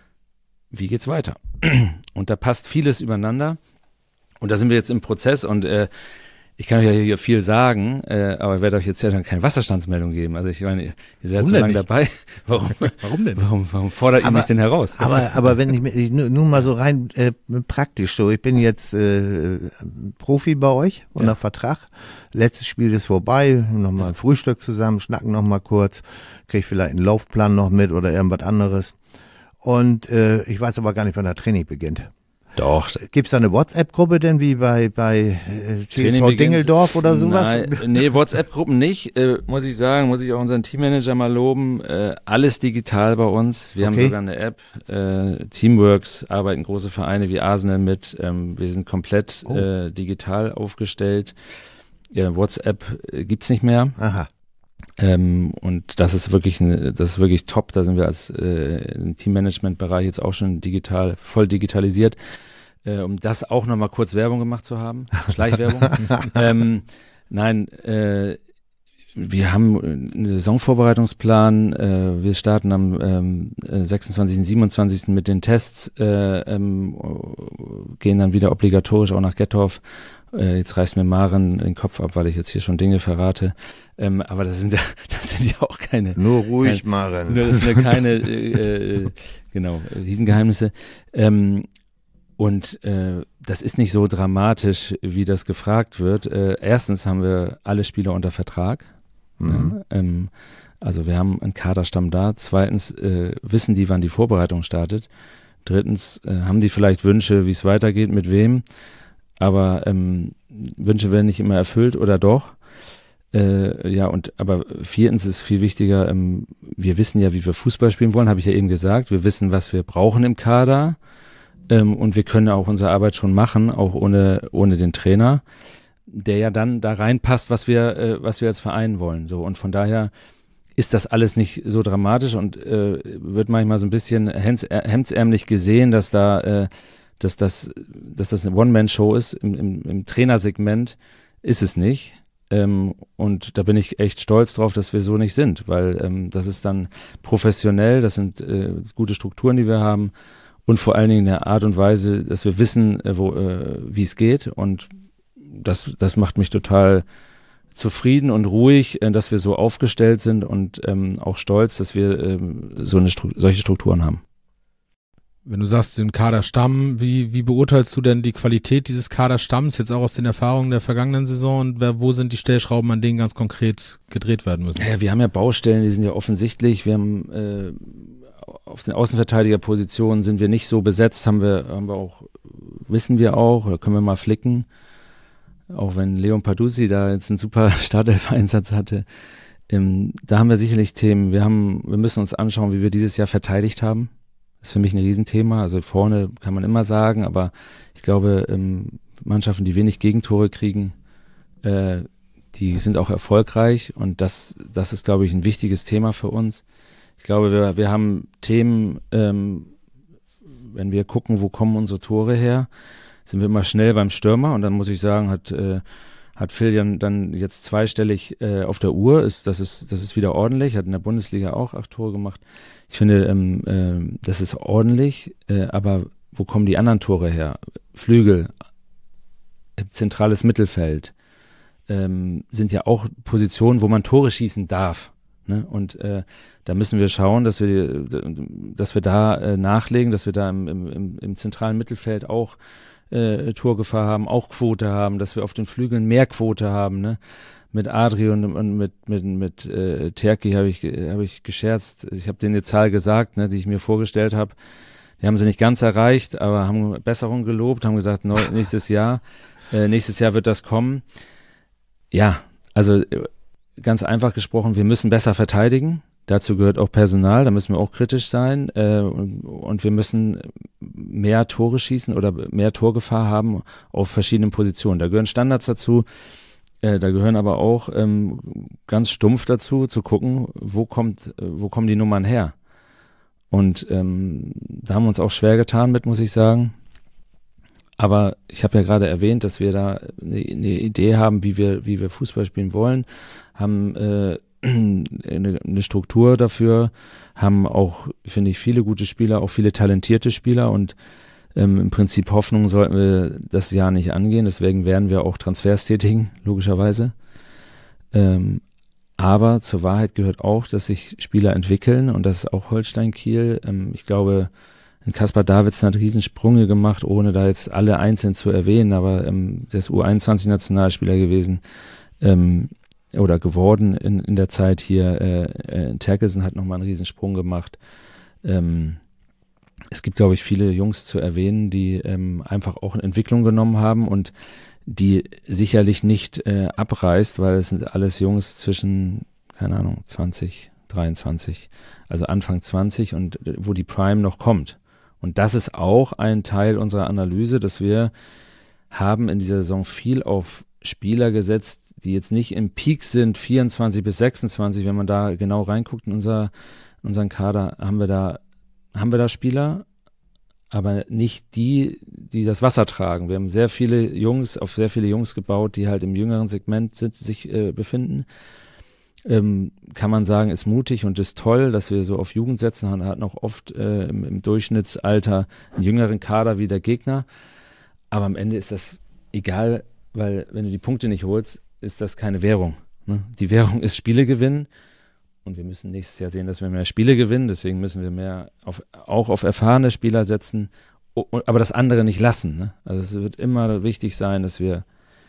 S4: Wie geht's weiter? Und da passt vieles übereinander und da sind wir jetzt im Prozess und äh, ich kann euch ja hier viel sagen, äh, aber ich werde euch jetzt ja dann keine Wasserstandsmeldung geben. Also ich meine, ihr seid
S2: Warum
S4: so
S2: denn
S4: lange
S2: nicht?
S4: dabei. Warum,
S2: Warum denn?
S4: warum, warum fordert ihr
S3: Aber-
S4: mich denn heraus?
S3: Aber, aber wenn ich mir, ich, nur nur mal so rein äh, praktisch so, ich bin jetzt äh, Profi bei euch unter
S4: Ja.
S3: Vertrag. Letztes Spiel ist vorbei, nochmal ein Frühstück zusammen, schnacken nochmal kurz, krieg vielleicht einen Laufplan noch mit oder irgendwas anderes. Und äh, ich weiß aber gar nicht, wann der Training beginnt.
S4: Doch.
S3: Gibt es da eine WhatsApp-Gruppe denn wie bei, bei äh, T S V Dingeldorf oder sowas?
S4: Nein, nee, WhatsApp-Gruppen nicht, äh, muss ich sagen, muss ich auch unseren Teammanager mal loben. Äh, alles digital bei uns. Wir okay. haben sogar eine App, äh, Teamworks, arbeiten große Vereine wie Arsenal mit. Ähm, wir sind komplett oh. äh, digital aufgestellt. Ja, WhatsApp äh, gibt's nicht mehr.
S3: Aha.
S4: Ähm, und das ist wirklich eine, das ist wirklich top. Da sind wir als äh, im Teammanagement-Bereich jetzt auch schon digital, voll digitalisiert. Äh, um das auch nochmal kurz Werbung gemacht zu haben. Schleichwerbung. ähm, nein, äh, wir haben einen Saisonvorbereitungsplan. Äh, wir starten am ähm, sechsundzwanzigsten, siebenundzwanzigsten mit den Tests, äh, ähm, gehen dann wieder obligatorisch auch nach Gettorf. Äh, jetzt reißt mir Maren den Kopf ab, weil ich jetzt hier schon Dinge verrate. Ähm, aber das sind ja, das sind ja auch keine.
S3: Nur ruhig,
S4: keine,
S3: Maren.
S4: Das sind ja keine, äh, äh, genau, Riesengeheimnisse. Ähm, und äh, das ist nicht so dramatisch, wie das gefragt wird. Äh, erstens haben wir alle Spieler unter Vertrag. Mhm. Ja, ähm, also wir haben einen Kaderstamm da. Zweitens äh, wissen die, wann die Vorbereitung startet. Drittens äh, haben die vielleicht Wünsche, wie es weitergeht, mit wem. Aber ähm, Wünsche werden nicht immer erfüllt oder doch. Äh, ja, und aber viertens ist viel wichtiger, ähm, wir wissen ja, wie wir Fußball spielen wollen, habe ich ja eben gesagt. Wir wissen, was wir brauchen im Kader ähm, und wir können auch unsere Arbeit schon machen, auch ohne, ohne den Trainer, der ja dann da reinpasst, was wir, äh, was wir als Verein wollen. So, und von daher ist das alles nicht so dramatisch und äh, wird manchmal so ein bisschen hemds, hemdsärmlich gesehen, dass da äh, dass das, dass das eine One-Man-Show ist. Im, im, im Trainersegment ist es nicht. Ähm, und da bin ich echt stolz drauf, dass wir so nicht sind, weil ähm, das ist dann professionell, das sind äh, gute Strukturen, die wir haben und vor allen Dingen eine Art und Weise, dass wir wissen, äh, wo, äh, wie es geht und das, das macht mich total zufrieden und ruhig, äh, dass wir so aufgestellt sind und ähm, auch stolz, dass wir ähm, so eine Stru- solche Strukturen haben.
S2: Wenn du sagst, den Kaderstamm, wie, wie beurteilst du denn die Qualität dieses Kaderstamms jetzt auch aus den Erfahrungen der vergangenen Saison und wer, wo sind die Stellschrauben, an denen ganz konkret gedreht werden müssen?
S4: Ja, wir haben ja Baustellen, die sind ja offensichtlich. Wir haben äh, auf den Außenverteidigerpositionen sind wir nicht so besetzt, haben wir, haben wir auch, wissen wir auch, da können wir mal flicken. Auch wenn Leon Parduzzi da jetzt einen super Startelf-Einsatz hatte. Ähm, da haben wir sicherlich Themen. Wir haben, wir müssen uns anschauen, wie wir dieses Jahr verteidigt haben. Das ist für mich ein Riesenthema. Also vorne kann man immer sagen, aber ich glaube, ähm, Mannschaften, die wenig Gegentore kriegen, äh, die sind auch erfolgreich und das, das ist, glaube ich, ein wichtiges Thema für uns. Ich glaube, wir, wir haben Themen, ähm, wenn wir gucken, wo kommen unsere Tore her, sind wir immer schnell beim Stürmer und dann muss ich sagen, hat, äh, hat Phil dann, dann jetzt zweistellig äh, auf der Uhr, ist, das ist, das ist wieder ordentlich, hat in der Bundesliga auch acht Tore gemacht. Ich finde, ähm, äh, das ist ordentlich, äh, aber wo kommen die anderen Tore her? Flügel, äh, zentrales Mittelfeld, ähm, sind ja auch Positionen, wo man Tore schießen darf. Ne? Und äh, da müssen wir schauen, dass wir, dass wir da äh, nachlegen, dass wir da im, im, im zentralen Mittelfeld auch äh, Torgefahr haben, auch Quote haben, dass wir auf den Flügeln mehr Quote haben, ne? Mit Adri und, und mit mit mit äh, Terki habe ich habe ich gescherzt. Ich habe denen eine Zahl gesagt, ne, die ich mir vorgestellt habe. Die haben sie nicht ganz erreicht, aber haben Besserung gelobt, haben gesagt, neu, nächstes Jahr, äh, nächstes Jahr wird das kommen. Ja, also ganz einfach gesprochen, wir müssen besser verteidigen. Dazu gehört auch Personal, da müssen wir auch kritisch sein äh, und, und wir müssen mehr Tore schießen oder mehr Torgefahr haben auf verschiedenen Positionen. Da gehören Standards dazu. Äh, da gehören aber auch ähm, ganz stumpf dazu, zu gucken, wo kommt, äh, wo kommen die Nummern her. Und ähm, da haben wir uns auch schwer getan mit, muss ich sagen. Aber ich habe ja gerade erwähnt, dass wir da eine, eine Idee haben, wie wir, wie wir Fußball spielen wollen, haben äh, eine, eine Struktur dafür, haben auch, finde ich, viele gute Spieler, auch viele talentierte Spieler und Ähm, im Prinzip Hoffnung sollten wir das Jahr nicht angehen, deswegen werden wir auch Transfers tätigen, logischerweise. Ähm, aber zur Wahrheit gehört auch, dass sich Spieler entwickeln und das ist auch Holstein Kiel. Ähm, ich glaube, Kaspar Davidsen hat Riesensprünge gemacht, ohne da jetzt alle einzeln zu erwähnen, aber ähm, der ist U einundzwanzig-Nationalspieler gewesen ähm, oder geworden in, in der Zeit hier. Äh, äh, Terkelsen hat nochmal einen Riesensprung gemacht. Ähm, es gibt, glaube ich, viele Jungs zu erwähnen, die ähm, einfach auch eine Entwicklung genommen haben und die sicherlich nicht äh, abreißt, weil es sind alles Jungs zwischen, keine Ahnung, zwanzig, dreiundzwanzig, also Anfang zwanzig und wo die Prime noch kommt. Und das ist auch ein Teil unserer Analyse, dass wir haben in dieser Saison viel auf Spieler gesetzt, die jetzt nicht im Peak sind, vierundzwanzig bis sechsundzwanzig, wenn man da genau reinguckt in unser, unseren Kader, haben wir da, haben wir da Spieler, aber nicht die, die das Wasser tragen. Wir haben sehr viele Jungs, auf sehr viele Jungs gebaut, die halt im jüngeren Segment sind, sich äh, befinden. Ähm, kann man sagen, ist mutig und ist toll, dass wir so auf Jugend setzen, und hat noch oft äh, im, im Durchschnittsalter einen jüngeren Kader wie der Gegner. Aber am Ende ist das egal, weil wenn du die Punkte nicht holst, ist das keine Währung. Ne? Die Währung ist Spiele gewinnen und wir müssen nächstes Jahr sehen, dass wir mehr Spiele gewinnen. Deswegen müssen wir mehr auf, auch auf erfahrene Spieler setzen, aber das andere nicht lassen. Ne? Also es wird immer wichtig sein, dass wir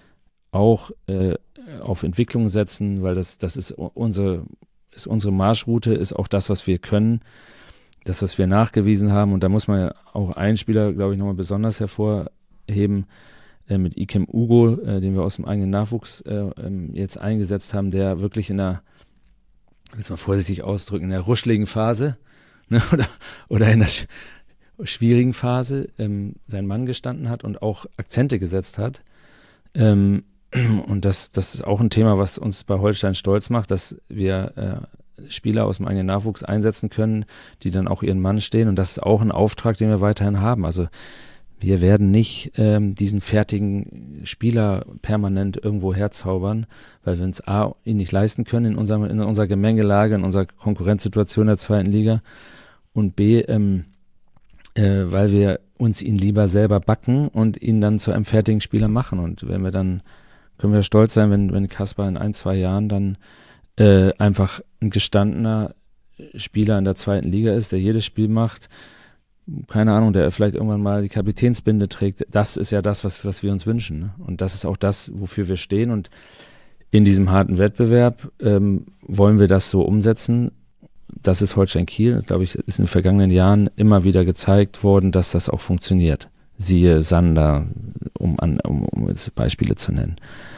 S4: auch äh, auf Entwicklung setzen, weil das, das ist unsere, ist unsere Marschroute, ist auch das, was wir können, das, was wir nachgewiesen haben. Und da muss man auch einen Spieler, glaube ich, nochmal besonders hervorheben, äh, mit Ikem Ugo, äh, den wir aus dem eigenen Nachwuchs äh, ähm, jetzt eingesetzt haben, der wirklich in der, ich will es mal vorsichtig ausdrücken, in der ruscheligen Phase ne, oder, oder in der sch- schwierigen Phase ähm, sein Mann gestanden hat und auch Akzente gesetzt hat. Ähm, Und das, das ist auch ein Thema, was uns bei Holstein stolz macht, dass wir äh, Spieler aus dem eigenen Nachwuchs einsetzen können, die dann auch ihren Mann stehen. Und das ist auch ein Auftrag, den wir weiterhin haben. Also wir werden nicht ähm, diesen fertigen Spieler permanent irgendwo herzaubern, weil wir uns A, ihn nicht leisten können in, unserem, in unserer Gemengelage, in unserer Konkurrenzsituation der zweiten Liga und B, ähm, äh, weil wir uns ihn lieber selber backen und ihn dann zu einem fertigen Spieler machen. Und wenn wir dann können wir stolz sein, wenn, wenn Kasper in ein, zwei Jahren dann äh, einfach ein gestandener Spieler in der zweiten Liga ist, der jedes Spiel macht, keine Ahnung, der vielleicht irgendwann mal die Kapitänsbinde trägt. Das ist ja das, was, was wir uns wünschen. Ne? Und das ist auch das, wofür wir stehen. Und in diesem harten Wettbewerb ähm, wollen wir das so umsetzen. Das ist Holstein Kiel. Das, glaube ich, ist in den vergangenen Jahren immer wieder gezeigt worden, dass das auch funktioniert. Siehe Sander, um, an, um, um jetzt Beispiele zu nennen.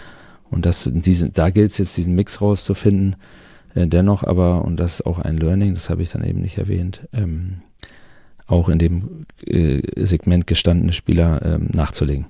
S4: Und das, diese, da gilt es jetzt, diesen Mix rauszufinden, äh, dennoch aber, und das ist auch ein Learning, das habe ich dann eben nicht erwähnt, ähm, auch in dem äh, Segment gestandene Spieler ähm, nachzulegen.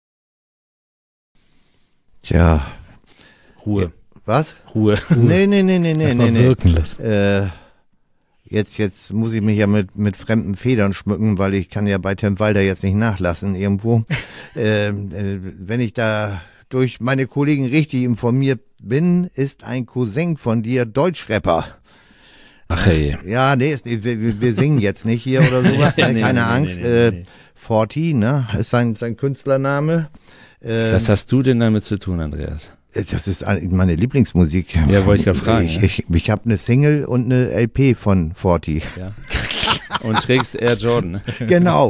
S3: Tja.
S4: Ruhe.
S3: Ja, was?
S4: Ruhe.
S3: Nee, nee, nee, nee, nee,
S2: Erst mal
S3: nee.
S2: wirken lassen.
S3: Äh, Jetzt, jetzt muss ich mich ja mit, mit fremden Federn schmücken, weil ich kann ja bei Tim Walter jetzt nicht nachlassen irgendwo. ähm, äh, wenn ich da durch meine Kollegen richtig informiert bin, ist ein Cousin von dir Deutschrapper.
S4: Ach hey.
S3: Ja, nee, ist, wir, wir singen jetzt nicht hier oder sowas,
S4: Ja,
S3: ne?
S4: nee,
S3: keine
S4: nee, nee,
S3: Angst.
S4: nee, nee, nee.
S3: Äh, Forti, ne, ist sein, sein Künstlername. Äh,
S4: Was hast du denn damit zu tun, Andreas?
S3: Das ist meine Lieblingsmusik.
S4: Ja, wollte ich gerade fragen.
S3: Ich,
S4: ja.
S3: ich, ich habe eine Single und eine L P von Forti.
S4: Ja. Und trägst Air Jordan.
S3: Genau.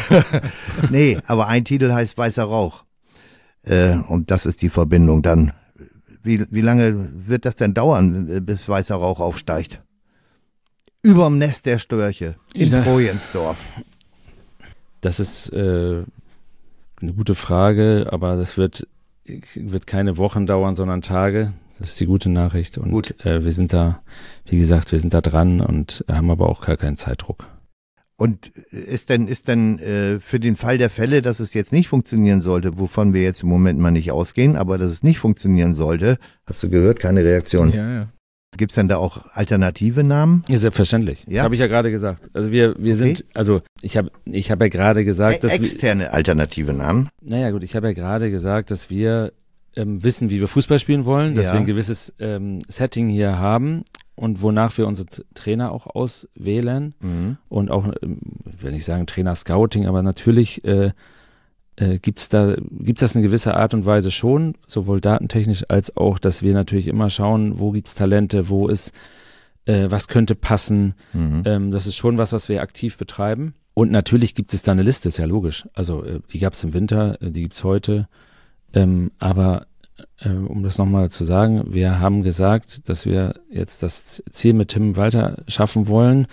S3: Nee, aber ein Titel heißt Weißer Rauch. Äh, und das ist die Verbindung dann. Wie, wie lange wird das denn dauern, bis Weißer Rauch aufsteigt? Überm Nest der Störche in
S4: Ja.
S3: Projensdorf.
S4: Das ist äh, eine gute Frage, aber das wird wird keine Wochen dauern, sondern Tage. Das ist die gute Nachricht. Und
S3: Gut.
S4: Äh, wir sind da, wie gesagt, wir sind da dran und haben aber auch gar keinen Zeitdruck.
S3: Und ist denn, ist denn äh, für den Fall der Fälle, dass es jetzt nicht funktionieren sollte, wovon wir jetzt im Moment mal nicht ausgehen, aber dass es nicht funktionieren sollte, hast du gehört, keine Reaktion.
S2: Ja, ja.
S3: Gibt es denn da auch alternative Namen?
S4: Ja, selbstverständlich.
S3: Ja?
S4: Habe ich ja gerade gesagt. Also wir, wir
S3: Okay.
S4: sind, also ich habe ich habe ja gerade gesagt, dass wir,
S3: Externe alternative Namen?
S4: naja gut, ich habe ja gerade gesagt, dass wir ähm, wissen, wie wir Fußball spielen wollen, dass
S3: Ja.
S4: wir ein gewisses ähm, Setting hier haben und wonach wir unsere T- Trainer auch auswählen
S3: Mhm.
S4: und auch, ähm, ich will nicht sagen Trainer-Scouting, aber natürlich äh, äh, gibt's da, gibt's das in gewisser Art und Weise schon, sowohl datentechnisch als auch, dass wir natürlich immer schauen, wo gibt's Talente, wo ist, äh, was könnte passen.
S3: Mhm.
S4: Ähm, das ist schon was, was wir aktiv betreiben. Und natürlich gibt es da eine Liste, ist ja logisch. Also äh, die gab's im Winter, äh, die gibt's heute. Ähm, aber äh, um das nochmal zu sagen, wir haben gesagt, dass wir jetzt das Ziel mit Tim Walter schaffen wollen,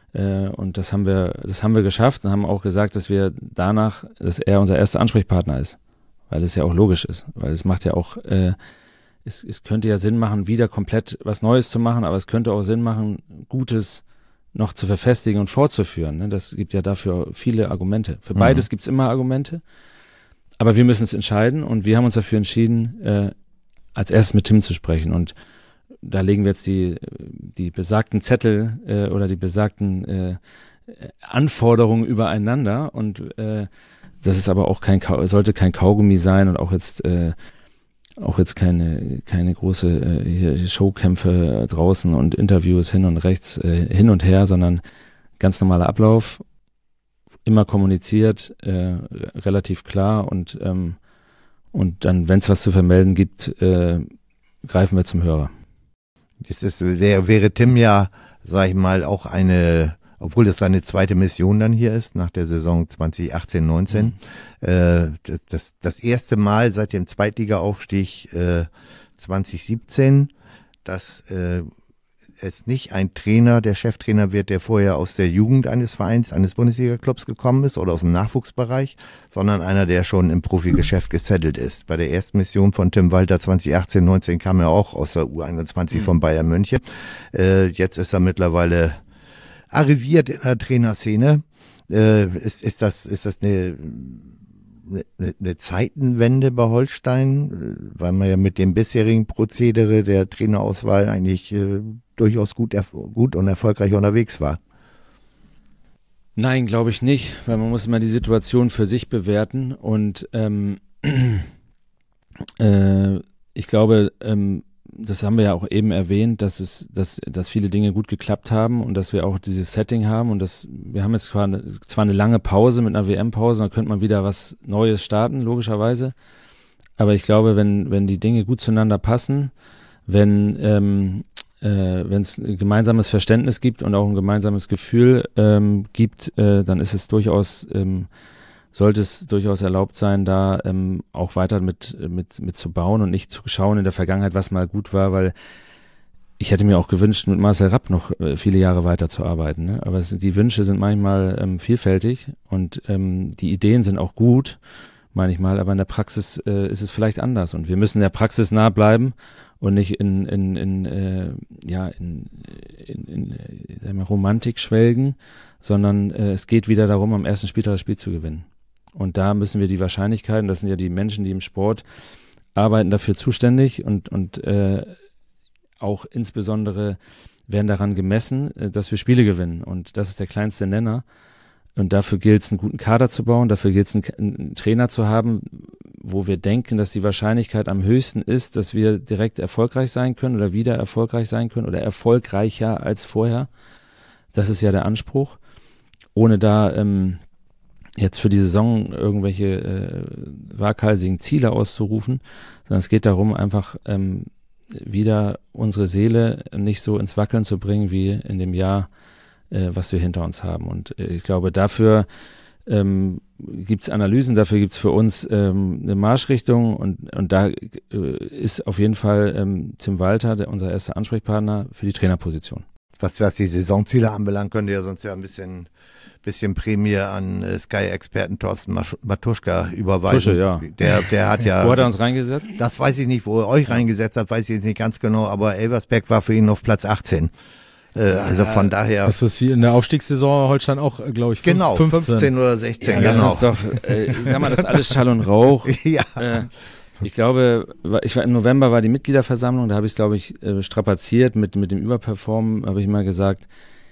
S4: Äh, und das haben wir, das haben wir geschafft und haben auch gesagt, dass wir danach, dass er unser erster Ansprechpartner ist. Weil es ja auch logisch ist. Weil es macht ja auch, äh, es, es könnte ja Sinn machen, wieder komplett was Neues zu machen, aber es könnte auch Sinn machen, Gutes noch zu verfestigen und fortzuführen. Ne? Das gibt ja dafür viele Argumente. Für
S3: Mhm.
S4: beides gibt es immer Argumente. Aber wir müssen es entscheiden und wir haben uns dafür entschieden, äh, als erstes mit Tim zu sprechen. Und da legen wir jetzt die, die besagten Zettel äh, oder die besagten äh, Anforderungen übereinander. Und äh, das ist aber auch kein, sollte kein Kaugummi sein und auch jetzt, äh, auch jetzt keine, keine große äh, hier Showkämpfe draußen und Interviews hin und rechts, äh, hin und her, sondern ganz normaler Ablauf. Immer kommuniziert, äh, relativ klar und, ähm, und dann, wenn es was zu vermelden gibt, äh, greifen wir zum Hörer.
S3: Jetzt ist, wäre, wäre Tim ja, sag ich mal, auch eine, obwohl das seine zweite Mission dann hier ist, nach der Saison zwanzig achtzehn neunzehn, mhm. äh, das, das erste Mal seit dem Zweitliga-Aufstieg äh, zwanzig siebzehn, dass äh, es nicht ein Trainer, der Cheftrainer wird, der vorher aus der Jugend eines Vereins, eines Bundesliga-Clubs gekommen ist oder aus dem Nachwuchsbereich, sondern einer, der schon im Profigeschäft gesettelt ist. Bei der ersten Mission von Tim Walter zwanzig achtzehn neunzehn kam er auch aus der U einundzwanzig mhm. von Bayern München. Äh, jetzt ist er mittlerweile arriviert in der Trainerszene. Äh, ist, ist das, ist das eine, eine, eine Zeitenwende bei Holstein, weil man ja mit dem bisherigen Prozedere der Trainerauswahl eigentlich äh, durchaus gut, gut und erfolgreich unterwegs war?
S4: Nein, glaube ich nicht, weil man muss immer die Situation für sich bewerten und ähm, äh, ich glaube, ähm, das haben wir ja auch eben erwähnt, dass es, dass, dass viele Dinge gut geklappt haben und dass wir auch dieses Setting haben und dass wir haben jetzt zwar eine, zwar eine lange Pause mit einer W M-Pause, dann könnte man wieder was Neues starten, logischerweise. Aber ich glaube, wenn, wenn die Dinge gut zueinander passen, wenn ähm, äh, wenn es ein gemeinsames Verständnis gibt und auch ein gemeinsames Gefühl ähm, gibt, äh, dann ist es durchaus ähm, sollte es durchaus erlaubt sein, da ähm, auch weiter mit, mit, mit zu bauen und nicht zu schauen in der Vergangenheit, was mal gut war, weil ich hätte mir auch gewünscht, mit Marcel Rapp noch äh, viele Jahre weiter zu arbeiten. Ne? Aber es, die Wünsche sind manchmal ähm, vielfältig und ähm, die Ideen sind auch gut, meine ich mal, aber in der Praxis äh, ist es vielleicht anders und wir müssen der Praxis nah bleiben und nicht in, in, in, äh, ja, in, in, in äh, sagen wir, Romantik schwelgen, sondern äh, es geht wieder darum, am ersten Spieltag das Spiel zu gewinnen. Und da müssen wir die Wahrscheinlichkeiten, das sind ja die Menschen, die im Sport arbeiten, dafür zuständig und, und äh, auch insbesondere werden daran gemessen, äh, dass wir Spiele gewinnen. Und das ist der kleinste Nenner. Und dafür gilt es, einen guten Kader zu bauen, dafür gilt es, einen, einen Trainer zu haben, wo wir denken, dass die Wahrscheinlichkeit am höchsten ist, dass wir direkt erfolgreich sein können oder wieder erfolgreich sein können oder erfolgreicher als vorher. Das ist ja der Anspruch. Ohne da ähm, jetzt für die Saison irgendwelche äh, waghalsigen Ziele auszurufen, sondern es geht darum, einfach ähm, wieder unsere Seele nicht so ins Wackeln zu bringen wie in dem Jahr, äh, was wir hinter uns haben. Und äh, ich glaube, dafür ähm, gibt es Analysen, dafür gibt es für uns ähm, eine Marschrichtung und, und da äh, ist auf jeden Fall ähm, Tim Walter, der, unser erster Ansprechpartner für die Trainerposition.
S3: Was, was die Saisonziele anbelangt, könnte ja sonst ja ein bisschen, bisschen Prämie an äh, Sky-Experten Thorsten Matuschka überweisen.
S4: Tusche, ja.
S3: Der, der hat ja.
S4: Wo hat er uns reingesetzt?
S3: Das weiß ich nicht, wo er euch reingesetzt hat, weiß ich jetzt nicht ganz genau, aber Elversberg war für ihn auf Platz achtzehn. Äh, also
S2: ja,
S3: von daher.
S2: Das ist wie in der Aufstiegssaison Holstein auch, glaube ich,
S3: genau,
S2: fünfzehn.
S3: fünfzehn oder sechzehn.
S4: Ja,
S3: genau.
S4: das ist doch, äh, ich sag mal, das ist alles Schall und Rauch.
S3: Ja.
S4: Äh, ich glaube, ich war im November war die Mitgliederversammlung, da habe ich es, glaube ich, strapaziert mit, mit dem Überperformen, habe ich mal gesagt,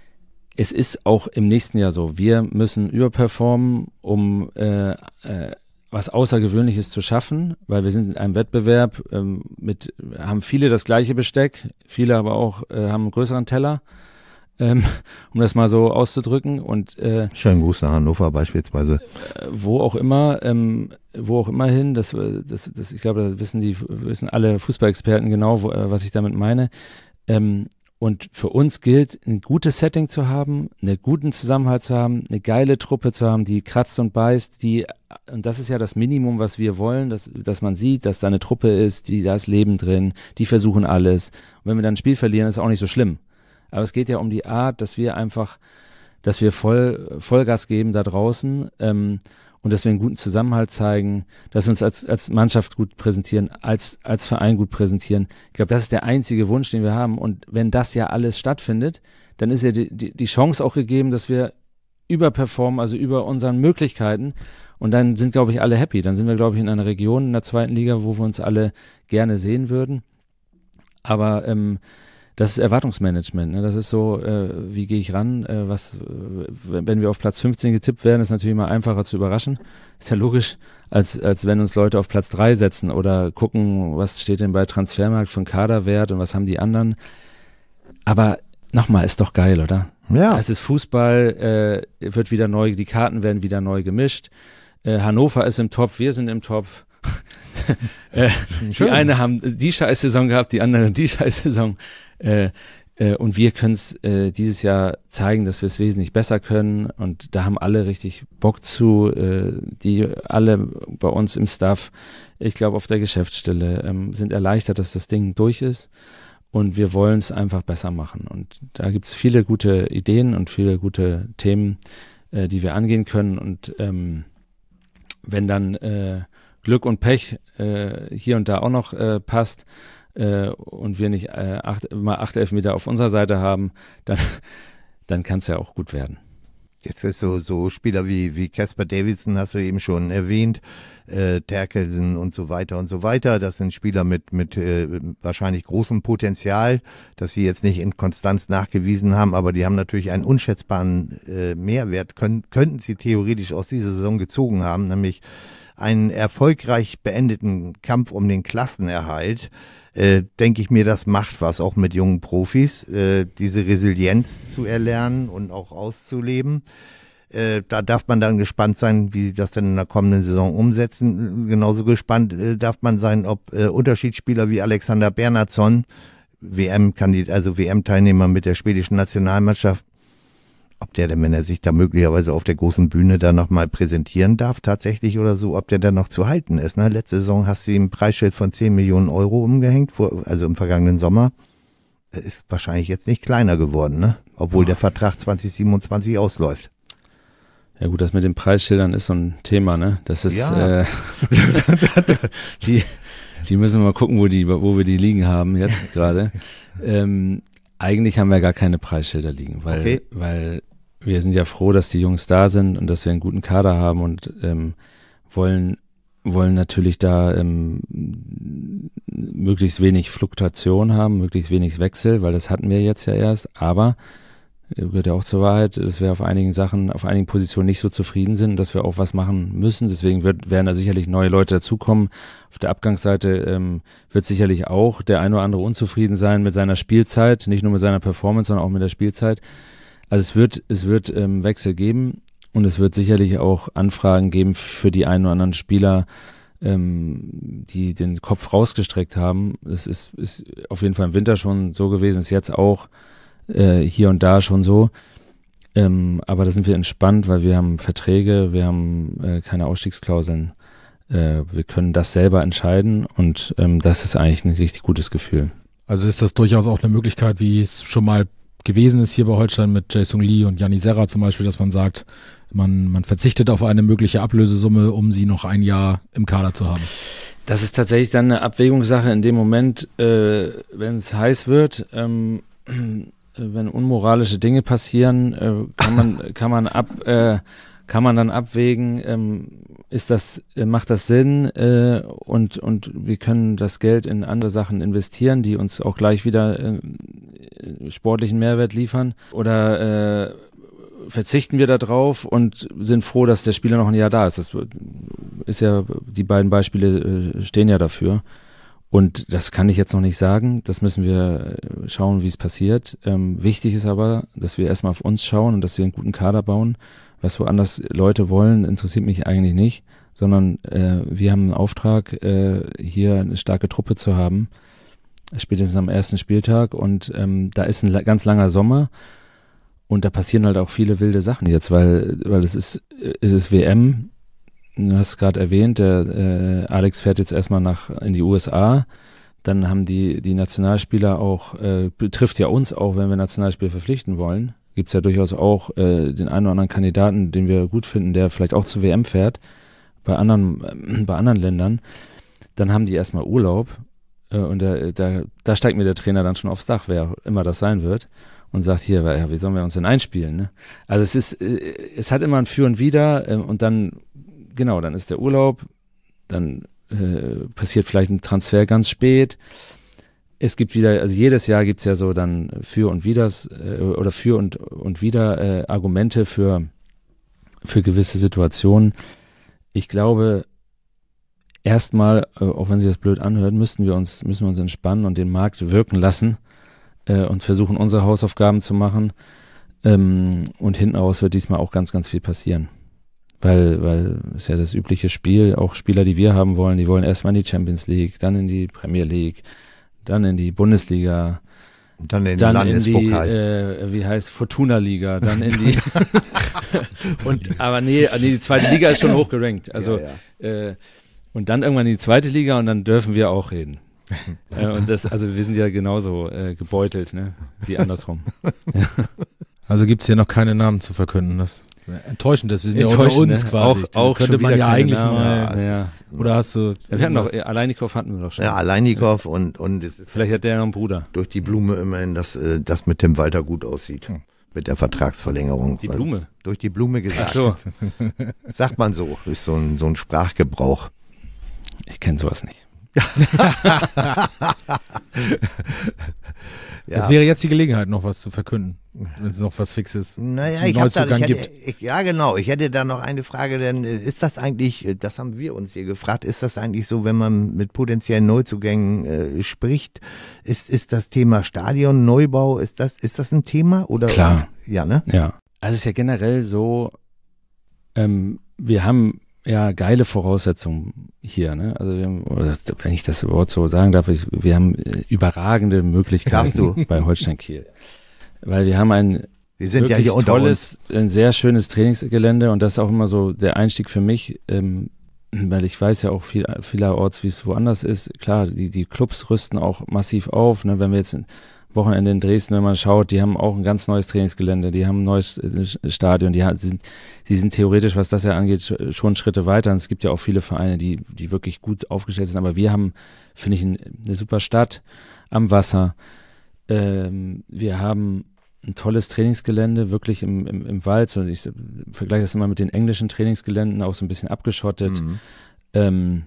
S4: es ist auch im nächsten Jahr so, wir müssen überperformen, um äh, äh, was Außergewöhnliches zu schaffen, weil wir sind in einem Wettbewerb ähm, mit, haben viele das gleiche Besteck, viele aber auch äh, haben einen größeren Teller, ähm, um das mal so auszudrücken und äh,
S3: schönen Gruß nach Hannover beispielsweise.
S4: Äh, wo auch immer, ähm, wo auch immer hin, das, das, das, ich glaube, das wissen die, wissen alle Fußballexperten genau, wo, äh, was ich damit meine. Ähm, Und für uns gilt, ein gutes Setting zu haben, einen guten Zusammenhalt zu haben, eine geile Truppe zu haben, die kratzt und beißt, die, und das ist ja das Minimum, was wir wollen, dass, dass man sieht, dass da eine Truppe ist, die, da ist Leben drin, die versuchen alles. Und wenn wir dann ein Spiel verlieren, ist auch nicht so schlimm. Aber es geht ja um die Art, dass wir einfach dass wir voll Vollgas geben da draußen ähm, und dass wir einen guten Zusammenhalt zeigen, dass wir uns als, als Mannschaft gut präsentieren, als, als Verein gut präsentieren. Ich glaube, das ist der einzige Wunsch, den wir haben. Und wenn das ja alles stattfindet, dann ist ja die, die, die Chance auch gegeben, dass wir überperformen, also über unseren Möglichkeiten. Und dann sind, glaube ich, alle happy. Dann sind wir, glaube ich, in einer Region in der zweiten Liga, wo wir uns alle gerne sehen würden. Aber ähm, das ist Erwartungsmanagement. Ne? Das ist so, äh, wie gehe ich ran? Äh, was, äh, wenn wir auf Platz fünfzehn getippt werden, ist natürlich immer einfacher zu überraschen. Ist ja logisch, als, als wenn uns Leute auf Platz drei setzen oder gucken, was steht denn bei Transfermarkt für einen Kaderwert und was haben die anderen. Aber nochmal, ist doch geil, oder?
S3: Ja.
S4: Es ist Fußball, äh, wird wieder neu, die Karten werden wieder neu gemischt. Äh, Hannover ist im Topf, wir sind im Topf. äh, die eine haben die Scheißsaison gehabt, die anderen die Scheißsaison. Äh, äh, und wir können es äh, dieses Jahr zeigen, dass wir es wesentlich besser können. Und da haben alle richtig Bock zu, äh, die alle bei uns im Staff, ich glaube auf der Geschäftsstelle, ähm, sind erleichtert, dass das Ding durch ist. Und wir wollen es einfach besser machen. Und da gibt es viele gute Ideen und viele gute Themen, äh, die wir angehen können. Und ähm, wenn dann äh, Glück und Pech äh, hier und da auch noch äh, passt äh, und wir nicht äh, acht, mal acht Elfmeter auf unserer Seite haben, dann, dann kann es ja auch gut werden.
S3: Jetzt ist so, so Spieler wie, wie Casper Davidson, hast du eben schon erwähnt, äh, Terkelsen und so weiter und so weiter. Das sind Spieler mit, mit äh, wahrscheinlich großem Potenzial, das sie jetzt nicht in Konstanz nachgewiesen haben, aber die haben natürlich einen unschätzbaren äh, Mehrwert, können, könnten sie theoretisch aus dieser Saison gezogen haben, nämlich einen erfolgreich beendeten Kampf um den Klassenerhalt. Äh, denke ich mir, das macht was, auch mit jungen Profis, äh, diese Resilienz zu erlernen und auch auszuleben. Äh, da darf man dann gespannt sein, wie sie das dann in der kommenden Saison umsetzen. Genauso gespannt äh, darf man sein, ob äh, Unterschiedsspieler wie Alexander Bernhardsson, W M-Kandidat, also W M-Teilnehmer mit der schwedischen Nationalmannschaft, ob der denn, wenn er sich da möglicherweise auf der großen Bühne da nochmal präsentieren darf tatsächlich oder so, ob der dann noch zu halten ist. Ne? Letzte Saison hast du ihm ein Preisschild von zehn Millionen Euro umgehängt, vor, also im vergangenen Sommer. Er ist wahrscheinlich jetzt nicht kleiner geworden, ne? Obwohl der Vertrag zwanzig siebenundzwanzig ausläuft.
S4: Ja gut, das mit den Preisschildern ist so ein Thema, ne? Das ist,
S3: ja.
S4: äh, die, die müssen wir mal gucken, wo die, wo wir die liegen haben jetzt gerade. ähm, eigentlich haben wir gar keine Preisschilder liegen, weil,
S3: okay.
S4: weil wir sind ja froh, dass die Jungs da sind und dass wir einen guten Kader haben und ähm, wollen, wollen natürlich da ähm, möglichst wenig Fluktuation haben, möglichst wenig Wechsel, weil das hatten wir jetzt ja erst, aber gehört ja auch zur Wahrheit, dass wir auf einigen Sachen, auf einigen Positionen nicht so zufrieden sind und dass wir auch was machen müssen. Deswegen wird, werden da sicherlich neue Leute dazukommen. Auf der Abgangsseite ähm, wird sicherlich auch der ein oder andere unzufrieden sein mit seiner Spielzeit, nicht nur mit seiner Performance, sondern auch mit der Spielzeit. Also es wird, es wird ähm, Wechsel geben und es wird sicherlich auch Anfragen geben für die einen oder anderen Spieler, ähm, die den Kopf rausgestreckt haben. Es ist, ist auf jeden Fall im Winter schon so gewesen, ist jetzt auch Äh, hier und da schon so, ähm, aber da sind wir entspannt, weil wir haben Verträge, wir haben äh, keine Ausstiegsklauseln, äh, wir können das selber entscheiden und ähm, das ist eigentlich ein richtig gutes Gefühl.
S2: Also ist das durchaus auch eine Möglichkeit, wie es schon mal gewesen ist hier bei Holstein mit Jae-Sung Lee und Janni Serra zum Beispiel, dass man sagt, man, man verzichtet auf eine mögliche Ablösesumme, um sie noch ein Jahr im Kader zu haben.
S4: Das ist tatsächlich dann eine Abwägungssache in dem Moment, äh, wenn es heiß wird, ähm, wenn unmoralische Dinge passieren, äh, kann man kann man ab äh, kann man dann abwägen, ähm, ist das äh, macht das Sinn äh, und und wir können das Geld in andere Sachen investieren, die uns auch gleich wieder äh, sportlichen Mehrwert liefern, oder äh, verzichten wir da drauf und sind froh, dass der Spieler noch ein Jahr da ist. Das ist ja, die beiden Beispiele äh, stehen ja dafür. Und das kann ich jetzt noch nicht sagen, das müssen wir schauen, wie es passiert. Ähm, wichtig ist aber, dass wir erstmal auf uns schauen und dass wir einen guten Kader bauen. Was woanders Leute wollen, interessiert mich eigentlich nicht, sondern äh, wir haben einen Auftrag, äh, hier eine starke Truppe zu haben, spätestens am ersten Spieltag, und ähm, da ist ein la- ganz langer Sommer und da passieren halt auch viele wilde Sachen jetzt, weil, weil es ist, es ist W M. Du hast es gerade erwähnt, der äh, Alex fährt jetzt erstmal nach in die U S A. Dann haben die die Nationalspieler auch, äh, betrifft ja uns auch, wenn wir Nationalspieler verpflichten wollen, gibt es ja durchaus auch äh, den einen oder anderen Kandidaten, den wir gut finden, der vielleicht auch zur W M fährt, bei anderen, äh, bei anderen Ländern, dann haben die erstmal Urlaub äh, und da, da, da steigt mir der Trainer dann schon aufs Dach, wer immer das sein wird, und sagt, hier, ja, wie sollen wir uns denn einspielen? Ne? Also es ist, äh, es hat immer ein Für und Wider äh, und dann, genau, dann ist der Urlaub, dann äh, passiert vielleicht ein Transfer ganz spät. Es gibt wieder, also jedes Jahr gibt es ja so dann für und widers äh, oder für und, und wieder äh, Argumente für, für gewisse Situationen. Ich glaube, erstmal, äh, auch wenn sich das blöd anhört, müssten wir uns, müssen wir uns entspannen und den Markt wirken lassen äh, und versuchen, unsere Hausaufgaben zu machen. Ähm, und hinten raus wird diesmal auch ganz, ganz viel passieren. Weil, weil es ist ja das übliche Spiel, auch Spieler, die wir haben wollen, die wollen erstmal in die Champions League, dann in die Premier League, dann in die Bundesliga,
S3: dann in,
S4: dann
S3: in
S4: die, äh, wie heißt, Fortuna-Liga, dann in die, und, aber nee, nee, die zweite Liga ist schon hochgerankt, also,
S3: ja, ja.
S4: Äh, und dann irgendwann in die zweite Liga und dann dürfen wir auch reden. äh, und das, also wir sind ja genauso äh, gebeutelt, ne, wie andersrum. Ja.
S2: Also gibt es hier noch keine Namen zu verkünden, das enttäuschend ist, wir sind ja unter uns
S4: ne?
S2: quasi.
S4: Auch, auch
S2: könnte man ja eigentlich
S4: Namen.
S2: mal,
S4: ja, ja.
S2: Oder hast du...
S4: Ja, wir hatten noch, Aleinikow hatten wir doch schon.
S3: Ja, Aleinikow ja. und, und es ist
S4: vielleicht hat der noch einen Bruder.
S3: Durch die Blume immerhin, dass das mit Tim Walter gut aussieht. Hm. Mit der Vertragsverlängerung.
S4: Die Blume?
S3: Also, durch die Blume gesagt.
S4: Ach so.
S3: Sagt man so, ist so ein, so ein Sprachgebrauch.
S4: Ich kenne sowas nicht.
S2: Ja. Das wäre jetzt die Gelegenheit, noch was zu verkünden, wenn es noch was fix ist.
S3: Naja, ich hab da, ich hätte, ich, ja genau, ich hätte da noch eine Frage, denn ist das eigentlich, das haben wir uns hier gefragt, ist das eigentlich so, wenn man mit potenziellen Neuzugängen äh, spricht, ist, ist das Thema Stadion, Neubau, ist das, ist das ein Thema? Oder,
S4: Klar.
S3: Ja, ne?
S4: Ja. Also es ist ja generell so, ähm, wir haben ja geile Voraussetzungen hier, ne? Also wir haben, oder das, wenn ich das Wort so sagen darf, ich, wir haben überragende Möglichkeiten bei Holstein Kiel. Weil wir haben ein
S3: wir sind
S4: wirklich
S3: ja hier
S4: tolles, ein sehr schönes Trainingsgelände und das ist auch immer so der Einstieg für mich, ähm, weil ich weiß ja auch viel, vielerorts, wie es woanders ist. Klar, die, die Clubs rüsten auch massiv auf, ne? Wenn wir jetzt Wochenende in Dresden, wenn man schaut, die haben auch ein ganz neues Trainingsgelände, die haben ein neues Stadion, die, haben, die, sind, die sind theoretisch, was das ja angeht, schon Schritte weiter. Und es gibt ja auch viele Vereine, die, die wirklich gut aufgestellt sind, aber wir haben, finde ich, ein, eine super Stadt am Wasser. Ähm, wir haben ein tolles Trainingsgelände, wirklich im, im, im Wald. So, ich vergleiche das immer mit den englischen Trainingsgeländen, auch so ein bisschen abgeschottet. Mhm. Ähm,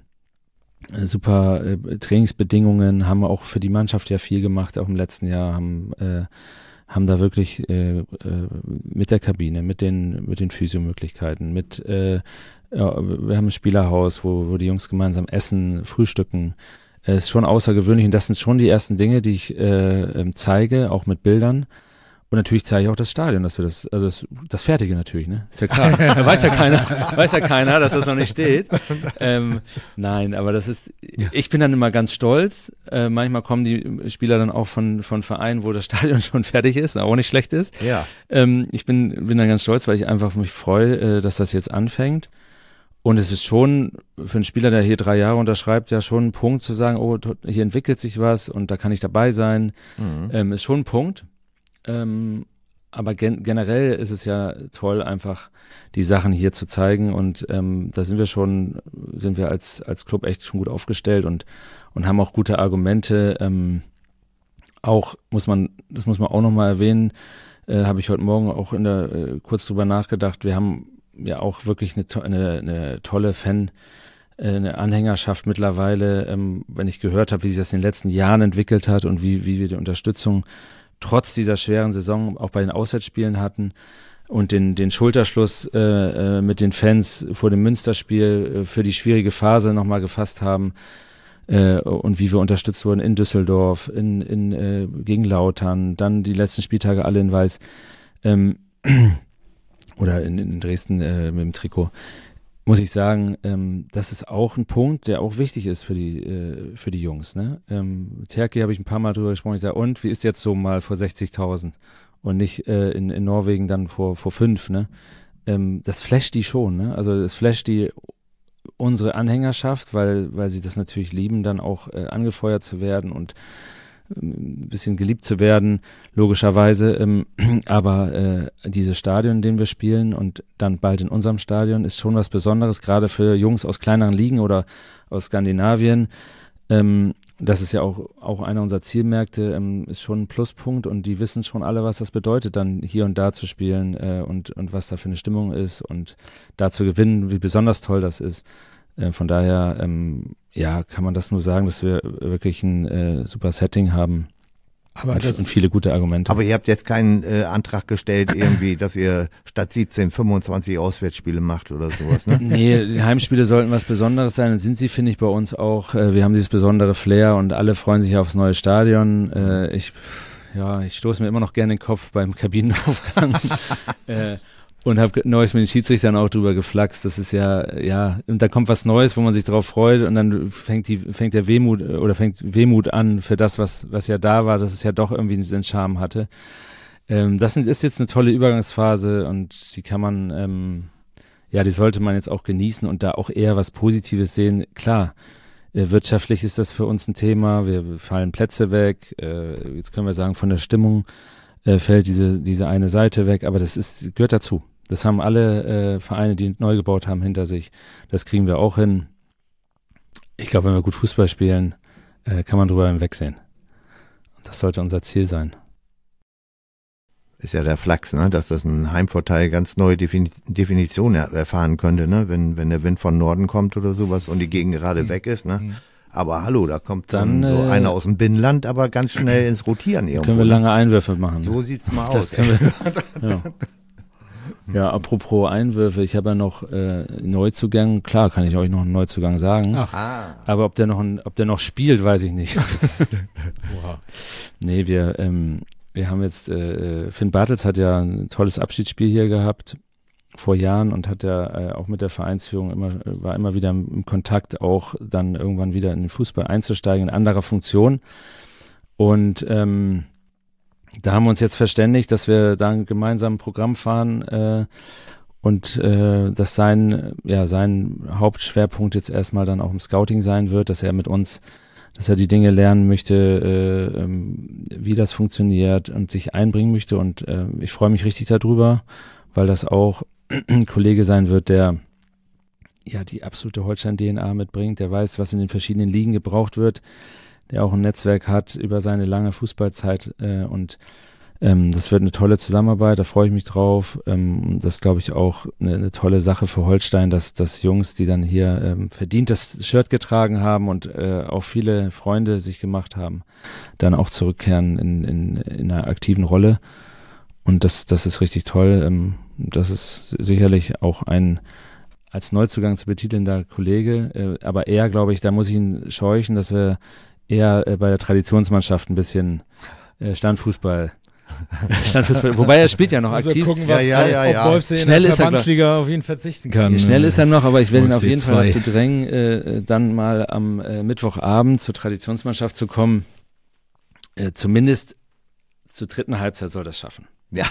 S4: super äh, Trainingsbedingungen, haben auch für die Mannschaft ja viel gemacht, auch im letzten Jahr, haben, äh, haben da wirklich äh, äh, mit der Kabine, mit den, mit den Physiomöglichkeiten, mit, äh, ja, wir haben ein Spielerhaus, wo, wo die Jungs gemeinsam essen, frühstücken. Es äh, ist schon außergewöhnlich und das sind schon die ersten Dinge, die ich äh, zeige, auch mit Bildern. Und natürlich zeige ich auch das Stadion, dass wir das, also das, das Fertige natürlich, ne? Ist ja klar. Da weiß ja keiner, weiß ja keiner, dass das noch nicht steht. Ähm, nein, aber das ist, ich bin dann immer ganz stolz. Äh, manchmal kommen die Spieler dann auch von, von Vereinen, wo das Stadion schon fertig ist, auch nicht schlecht ist.
S3: Ja.
S4: Ähm, ich bin, bin dann ganz stolz, weil ich einfach mich freue, äh, dass das jetzt anfängt. Und es ist schon für einen Spieler, der hier drei Jahre unterschreibt, ja schon ein Punkt zu sagen, oh, hier entwickelt sich was und da kann ich dabei sein. Mhm. Ähm, ist schon ein Punkt. Ähm, aber gen- generell ist es ja toll, einfach die Sachen hier zu zeigen und ähm, da sind wir schon, sind wir als als Club echt schon gut aufgestellt und und haben auch gute Argumente. Ähm, auch muss man, das muss man auch nochmal erwähnen, äh, habe ich heute Morgen auch in der äh, kurz drüber nachgedacht. Wir haben ja auch wirklich eine, to- eine, eine tolle Fan, äh, eine Anhängerschaft mittlerweile. Ähm, wenn ich gehört habe, wie sich das in den letzten Jahren entwickelt hat und wie wie wir die Unterstützung trotz dieser schweren Saison auch bei den Auswärtsspielen hatten und den, den Schulterschluss äh, äh, mit den Fans vor dem Münsterspiel äh, für die schwierige Phase nochmal gefasst haben äh, und wie wir unterstützt wurden in Düsseldorf, in, in, äh, gegen Lautern, dann die letzten Spieltage alle in Weiß ähm, oder in, in Dresden äh, mit dem Trikot. Muss ich sagen, ähm, das ist auch ein Punkt, der auch wichtig ist für die äh, für die Jungs. Ne? Ähm, Terki habe ich ein paar Mal drüber gesprochen. Ich sage, und wie ist jetzt so mal vor sechzigtausend und nicht äh, in, in Norwegen dann vor vor fünf? Ne? Ähm, das flasht die schon. Ne? Also das flasht die unsere Anhängerschaft, weil weil sie das natürlich lieben, dann auch äh, angefeuert zu werden und ein bisschen geliebt zu werden, logischerweise. Ähm, aber äh, dieses Stadion, in dem wir spielen und dann bald in unserem Stadion, ist schon was Besonderes, gerade für Jungs aus kleineren Ligen oder aus Skandinavien. Ähm, das ist ja auch, auch einer unserer Zielmärkte, ähm, ist schon ein Pluspunkt und die wissen schon alle, was das bedeutet, dann hier und da zu spielen äh, und, und was da für eine Stimmung ist und da zu gewinnen, wie besonders toll das ist. Äh, von daher, ähm, ja, kann man das nur sagen, dass wir wirklich ein äh, super Setting haben.
S2: Aber
S4: und,
S2: das,
S4: und viele gute Argumente.
S3: Aber ihr habt jetzt keinen äh, Antrag gestellt, irgendwie, dass ihr statt siebzehn fünfundzwanzig Auswärtsspiele macht oder sowas, ne?
S4: Nee, die Heimspiele sollten was Besonderes sein. Und sind sie, finde ich, bei uns auch. Äh, wir haben dieses besondere Flair und alle freuen sich aufs neue Stadion. Äh, ich, ja, ich stoße mir immer noch gerne den Kopf beim Kabinenaufgang. äh, Und habe neulich mit den Schiedsrichtern auch drüber geflaxt. Das ist ja, ja, und da kommt was Neues, wo man sich drauf freut und dann fängt die, fängt der Wehmut oder fängt Wehmut an für das, was, was ja da war, dass es ja doch irgendwie einen Charme hatte. Ähm, das ist jetzt eine tolle Übergangsphase und die kann man, ähm, ja, die sollte man jetzt auch genießen und da auch eher was Positives sehen. Klar, äh, wirtschaftlich ist das für uns ein Thema. Wir fallen Plätze weg. Äh, jetzt können wir sagen, von der Stimmung äh, fällt diese, diese eine Seite weg, aber das ist, gehört dazu. Das haben alle äh, Vereine, die neu gebaut haben, hinter sich. Das kriegen wir auch hin. Ich glaube, wenn wir gut Fußball spielen, äh, kann man drüber hinwegsehen. Und das sollte unser Ziel sein.
S3: Ist ja der Flachs, ne? Dass das ein Heimvorteil ganz neue Defini- Definition er- erfahren könnte, ne? Wenn, wenn der Wind von Norden kommt oder sowas und die Gegend gerade weg ist, ne? Mhm. Aber hallo, da kommt dann so äh, einer aus dem Binnenland, aber ganz schnell ins Rotieren irgendwo.
S4: Können wir lange Einwürfe machen.
S3: So sieht's mal
S4: das
S3: aus.
S4: Können wir, ja. Ja, apropos Einwürfe, ich habe ja noch äh, Neuzugänge, klar kann ich euch noch einen Neuzugang sagen,
S2: Ach.
S4: aber ob der noch ein, ob der noch spielt, weiß ich nicht. Oha. Nee, wir, ähm, wir haben jetzt, äh, Finn Bartels hat ja ein tolles Abschiedsspiel hier gehabt vor Jahren und hat ja äh, auch mit der Vereinsführung immer, war immer wieder im Kontakt, auch dann irgendwann wieder in den Fußball einzusteigen, in anderer Funktion. Und ähm, da haben wir uns jetzt verständigt, dass wir da ein gemeinsames Programm fahren äh, und äh, dass sein, ja, sein Hauptschwerpunkt jetzt erstmal dann auch im Scouting sein wird, dass er mit uns, dass er die Dinge lernen möchte, äh, ähm, wie das funktioniert und sich einbringen möchte. Und äh, ich freue mich richtig darüber, weil das auch ein Kollege sein wird, der ja die absolute Holstein-D N A mitbringt, der weiß, was in den verschiedenen Ligen gebraucht wird, der auch ein Netzwerk hat über seine lange Fußballzeit äh, und ähm, das wird eine tolle Zusammenarbeit, da freue ich mich drauf. Ähm, das ist, glaube ich, auch eine, eine tolle Sache für Holstein, dass, dass Jungs, die dann hier ähm, verdient das Shirt getragen haben und äh, auch viele Freunde sich gemacht haben, dann auch zurückkehren in, in, in einer aktiven Rolle. Und das, das ist richtig toll. Ähm, das ist sicherlich auch ein als Neuzugang zu betitelnder Kollege, äh, aber eher, glaube ich, da muss ich ihn scheuchen, dass wir eher äh, bei der Traditionsmannschaft ein bisschen äh, Standfußball, Standfußball, wobei er spielt ja noch
S2: also
S4: aktiv.
S2: Gucken, was,
S3: ja, ja, ja,
S2: ob
S3: ja.
S2: Wolfsee in
S4: Schnell
S2: der
S4: ist er,
S2: Verbandsliga auf ihn verzichten kann.
S4: Schnell ist er noch, aber ich werde ihn auf jeden Fall
S2: zwei.
S4: dazu drängen, äh, dann mal am äh, Mittwochabend zur Traditionsmannschaft zu kommen. Äh, zumindest zur dritten Halbzeit soll das schaffen.
S3: Ja.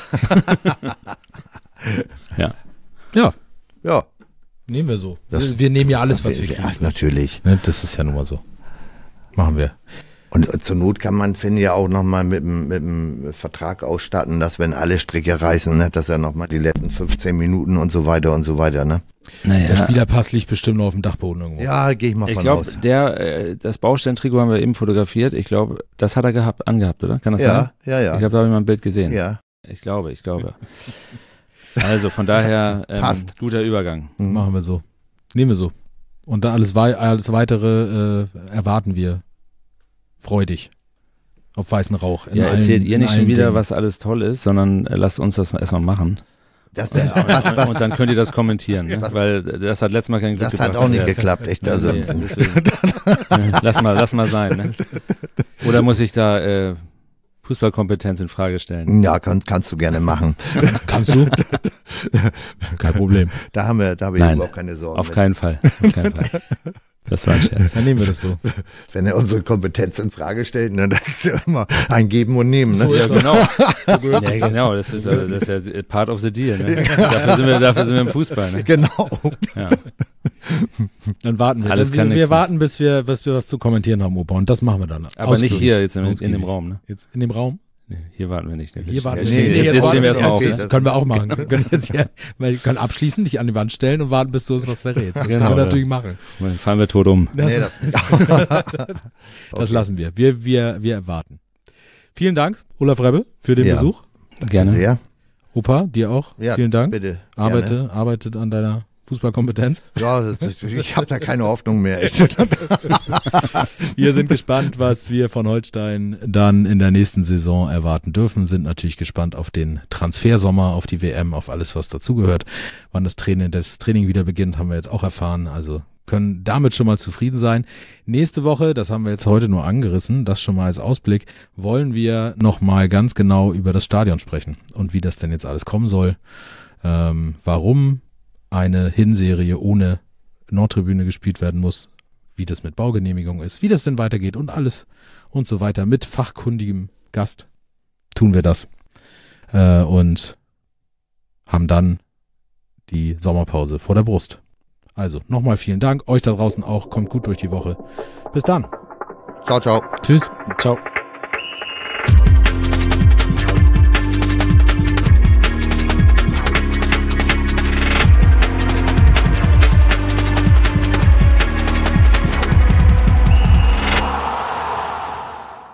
S4: Ja.
S2: Ja,
S3: Ja.
S2: nehmen wir so.
S3: Das-
S2: wir, wir nehmen ja alles, was wir
S3: ja,
S2: kriegen.
S3: natürlich.
S2: Ne, das ist ja nun mal so. Machen wir.
S3: Und äh, zur Not kann man, finde ich, ja auch nochmal mit dem mit dem Vertrag ausstatten, dass wenn alle Stricke reißen, ne, dass er nochmal die letzten fünfzehn Minuten und so weiter und so weiter, ne?
S4: Naja.
S2: Der Spielerpass liegt bestimmt noch auf dem Dachboden irgendwo.
S3: Ja, gehe ich mal
S4: Ich
S3: von
S4: glaube,
S3: aus.
S4: der, äh, das Baustellentrikot haben wir eben fotografiert. Ich glaube, das hat er gehabt, angehabt, oder? Kann das sein?
S3: Ja, ja, ja.
S4: Ich glaube, da habe ich mal ein Bild gesehen.
S3: ja.
S4: Ich glaube, ich glaube. Also von daher, ähm,
S3: Passt.
S4: guter Übergang.
S3: Mhm.
S2: Machen wir so. Nehmen wir so. Und dann alles, wei alles weitere äh, erwarten wir freudig. Auf weißen Rauch. In
S4: Ja,
S2: allen-
S4: erzählt ihr
S2: in
S4: nicht schon
S2: allen
S4: wieder,
S2: Dingen.
S4: was alles toll ist, sondern äh, lasst uns das erstmal machen.
S3: Das, äh, was,
S4: Und,
S3: was,
S4: und dann könnt ihr das kommentieren, ne?
S3: Was-
S4: Weil das hat letztes Mal kein Glück
S3: das hat
S4: gebracht.
S3: auch nicht
S4: Andreas.
S3: geklappt, echt. Also,
S4: Nee, deswegen. lass mal, lass mal sein. Ne? Oder muss ich da äh, Fußballkompetenz in Frage stellen?
S3: ja, kann, kannst du gerne machen.
S2: Kannst du? Kein Problem.
S3: Da haben wir, da habe ich
S4: Nein,
S3: überhaupt keine Sorgen.
S4: Auf
S3: mit.
S4: keinen Fall. Auf keinen Fall. Das war ein Scherz.
S2: Dann nehmen wir das so.
S3: Wenn er unsere Kompetenz in Frage stellt, ne, das ist ja immer ein Geben und Nehmen. Ne?
S2: So ist
S4: Ja, genau. Ja, genau, das ist, also, das ist ja part of the deal. Ne? Dafür, sind wir, dafür sind wir im Fußball. Ne?
S3: Genau.
S4: Ja.
S2: Dann warten wir.
S4: Alles
S2: wir
S4: kann
S2: wir
S4: nichts
S2: warten, bis wir, bis wir was zu kommentieren haben, Opa. Und das machen wir dann.
S4: Aber nicht hier, jetzt in, in
S2: Ausgiebig.
S4: dem Raum. Ne?
S2: Jetzt in dem Raum?
S4: Nee, hier warten wir nicht. Ne?
S2: Hier warten
S3: Ja,
S2: wir.
S3: nee,
S2: Nee,
S3: jetzt
S2: jetzt,
S4: stehen
S2: warten
S4: wir erstmal auf,
S2: Okay,
S3: ne?
S2: das können wir auch machen. Wir können, jetzt hier, wir können abschließen, dich an die Wand stellen und warten, bis du uns was verrätst. Das
S4: Genau,
S2: können wir
S4: ja.
S2: natürlich machen.
S4: Dann fahren wir tot um.
S2: Das,
S3: Nee, das,
S2: das
S3: Okay.
S2: lassen wir. Wir, wir. wir erwarten. Vielen Dank, Olaf Rebbe, für den
S3: Ja.
S2: Besuch.
S4: Gerne.
S3: Sehr.
S2: Opa, dir auch.
S3: Ja,
S2: Vielen Dank.
S3: Bitte.
S2: Arbeite,
S3: Gerne.
S2: arbeitet an deiner Fußballkompetenz.
S3: Ja, das, ich habe da keine Hoffnung mehr.
S2: Wir sind gespannt, was wir von Holstein dann in der nächsten Saison erwarten dürfen. Sind natürlich gespannt auf den Transfersommer, auf die W M, auf alles, was dazugehört. Wann das Training, das Training wieder beginnt, haben wir jetzt auch erfahren. Also können damit schon mal zufrieden sein. Nächste Woche, das haben wir jetzt heute nur angerissen, das schon mal als Ausblick, wollen wir nochmal ganz genau über das Stadion sprechen und wie das denn jetzt alles kommen soll. Ähm, warum eine Hinserie ohne Nordtribüne gespielt werden muss, wie das mit Baugenehmigung ist, wie das denn weitergeht und alles und so weiter. Mit fachkundigem Gast tun wir das äh, und haben dann die Sommerpause vor der Brust. Also nochmal vielen Dank, euch da draußen auch, kommt gut durch die Woche. Bis dann.
S3: Ciao, ciao.
S2: Tschüss.
S4: Ciao.